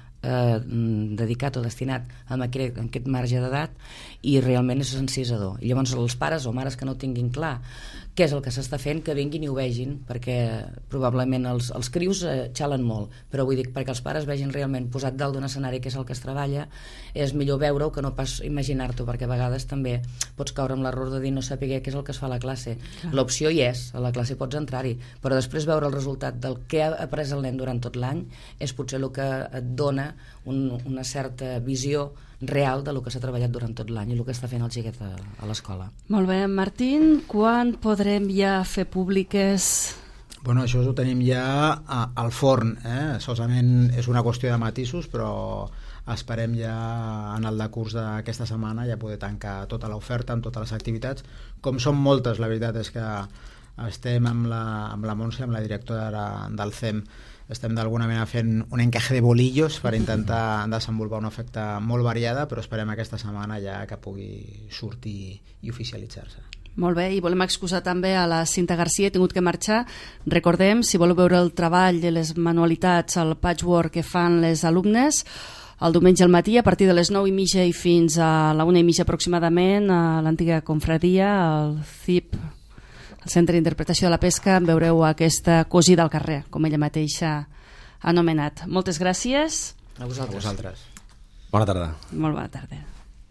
Speaker 4: dedicat o destinat a aquest marge d'edat, i realment és encisador. I llavors els pares o mares que no tinguin clar què és el que s'està fent, que vinguin i ho vegin, perquè probablement els crius xalen molt, però vull dir, perquè els pares vegin realment posat dalt d'un escenari què és el que es treballa, és millor veure-ho que no pas imaginar-t'ho, perquè a vegades també pots caure amb l'error de dir no saber què és el que es fa a la classe. L'opció hi és, a la classe pots entrar-hi, però després veure el resultat del que ha après el nen durant tot l'any és potser el que et dona una certa visió real de lo que s'ha treballat durant tot l'any i el que està fent el xiquet a l'escola.
Speaker 2: Molt bé, Martín, quan podrem ja fer públiques?
Speaker 5: Bueno, això ho tenim ja al forn, solament és una qüestió de matisos, però esperem ja en el decurs d'aquesta setmana ja poder tancar tota l'oferta amb totes les activitats. Com són moltes, la veritat és que estem amb la Montse, amb la directora del CEM, estem d'alguna manera fent un encaje de bolillos per intentar desenvolupar una oferta molt variada, però esperem aquesta setmana ja que pugui sortir i oficialitzar-se.
Speaker 2: Molt bé, i volem excusar també a la Cinta Garcia, ha tingut que marxar. Recordem, si voleu veure el treball de les manualitats, el patchwork que fan les alumnes, el diumenge al matí, a partir de les 9:30 i fins a la 1:30 aproximadament, a l'antiga confraria, al CIP, al Centre d'Interpretació de la Pesca, veureu aquesta cosida al carrer, com ella mateixa ha anomenat. Moltes gràcies.
Speaker 4: A vosaltres.
Speaker 6: Bona tarda.
Speaker 2: Molt bona tarda.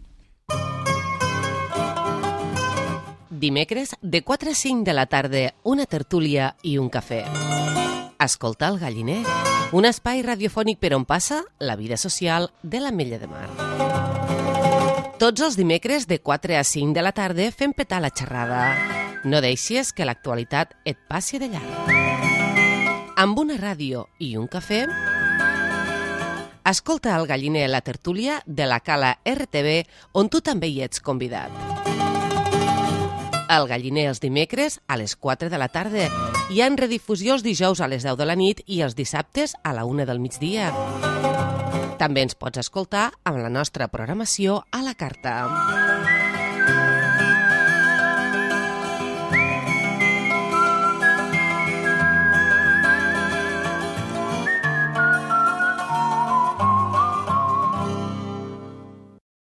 Speaker 1: Dimecres, de 4 a 5 de la tarda, una tertúlia i un cafè. Escolta el Galliner, un espai radiofònic per on passa la vida social de l'Ametlla de Mar. Tots els dimecres, de 4 a 5 de la tarda, fem petar la xerrada. No deixis que l'actualitat et passi de llarg. Amb una ràdio i un cafè, escolta el Galliner, la tertúlia de la Cala RTV, on tu també hi ets convidat. El Galliner els dimecres a les 4 de la tarda i en redifusió els dijous a les 10 de la nit i els dissabtes a la 1 del migdia. També ens pots escoltar amb la nostra programació a la carta.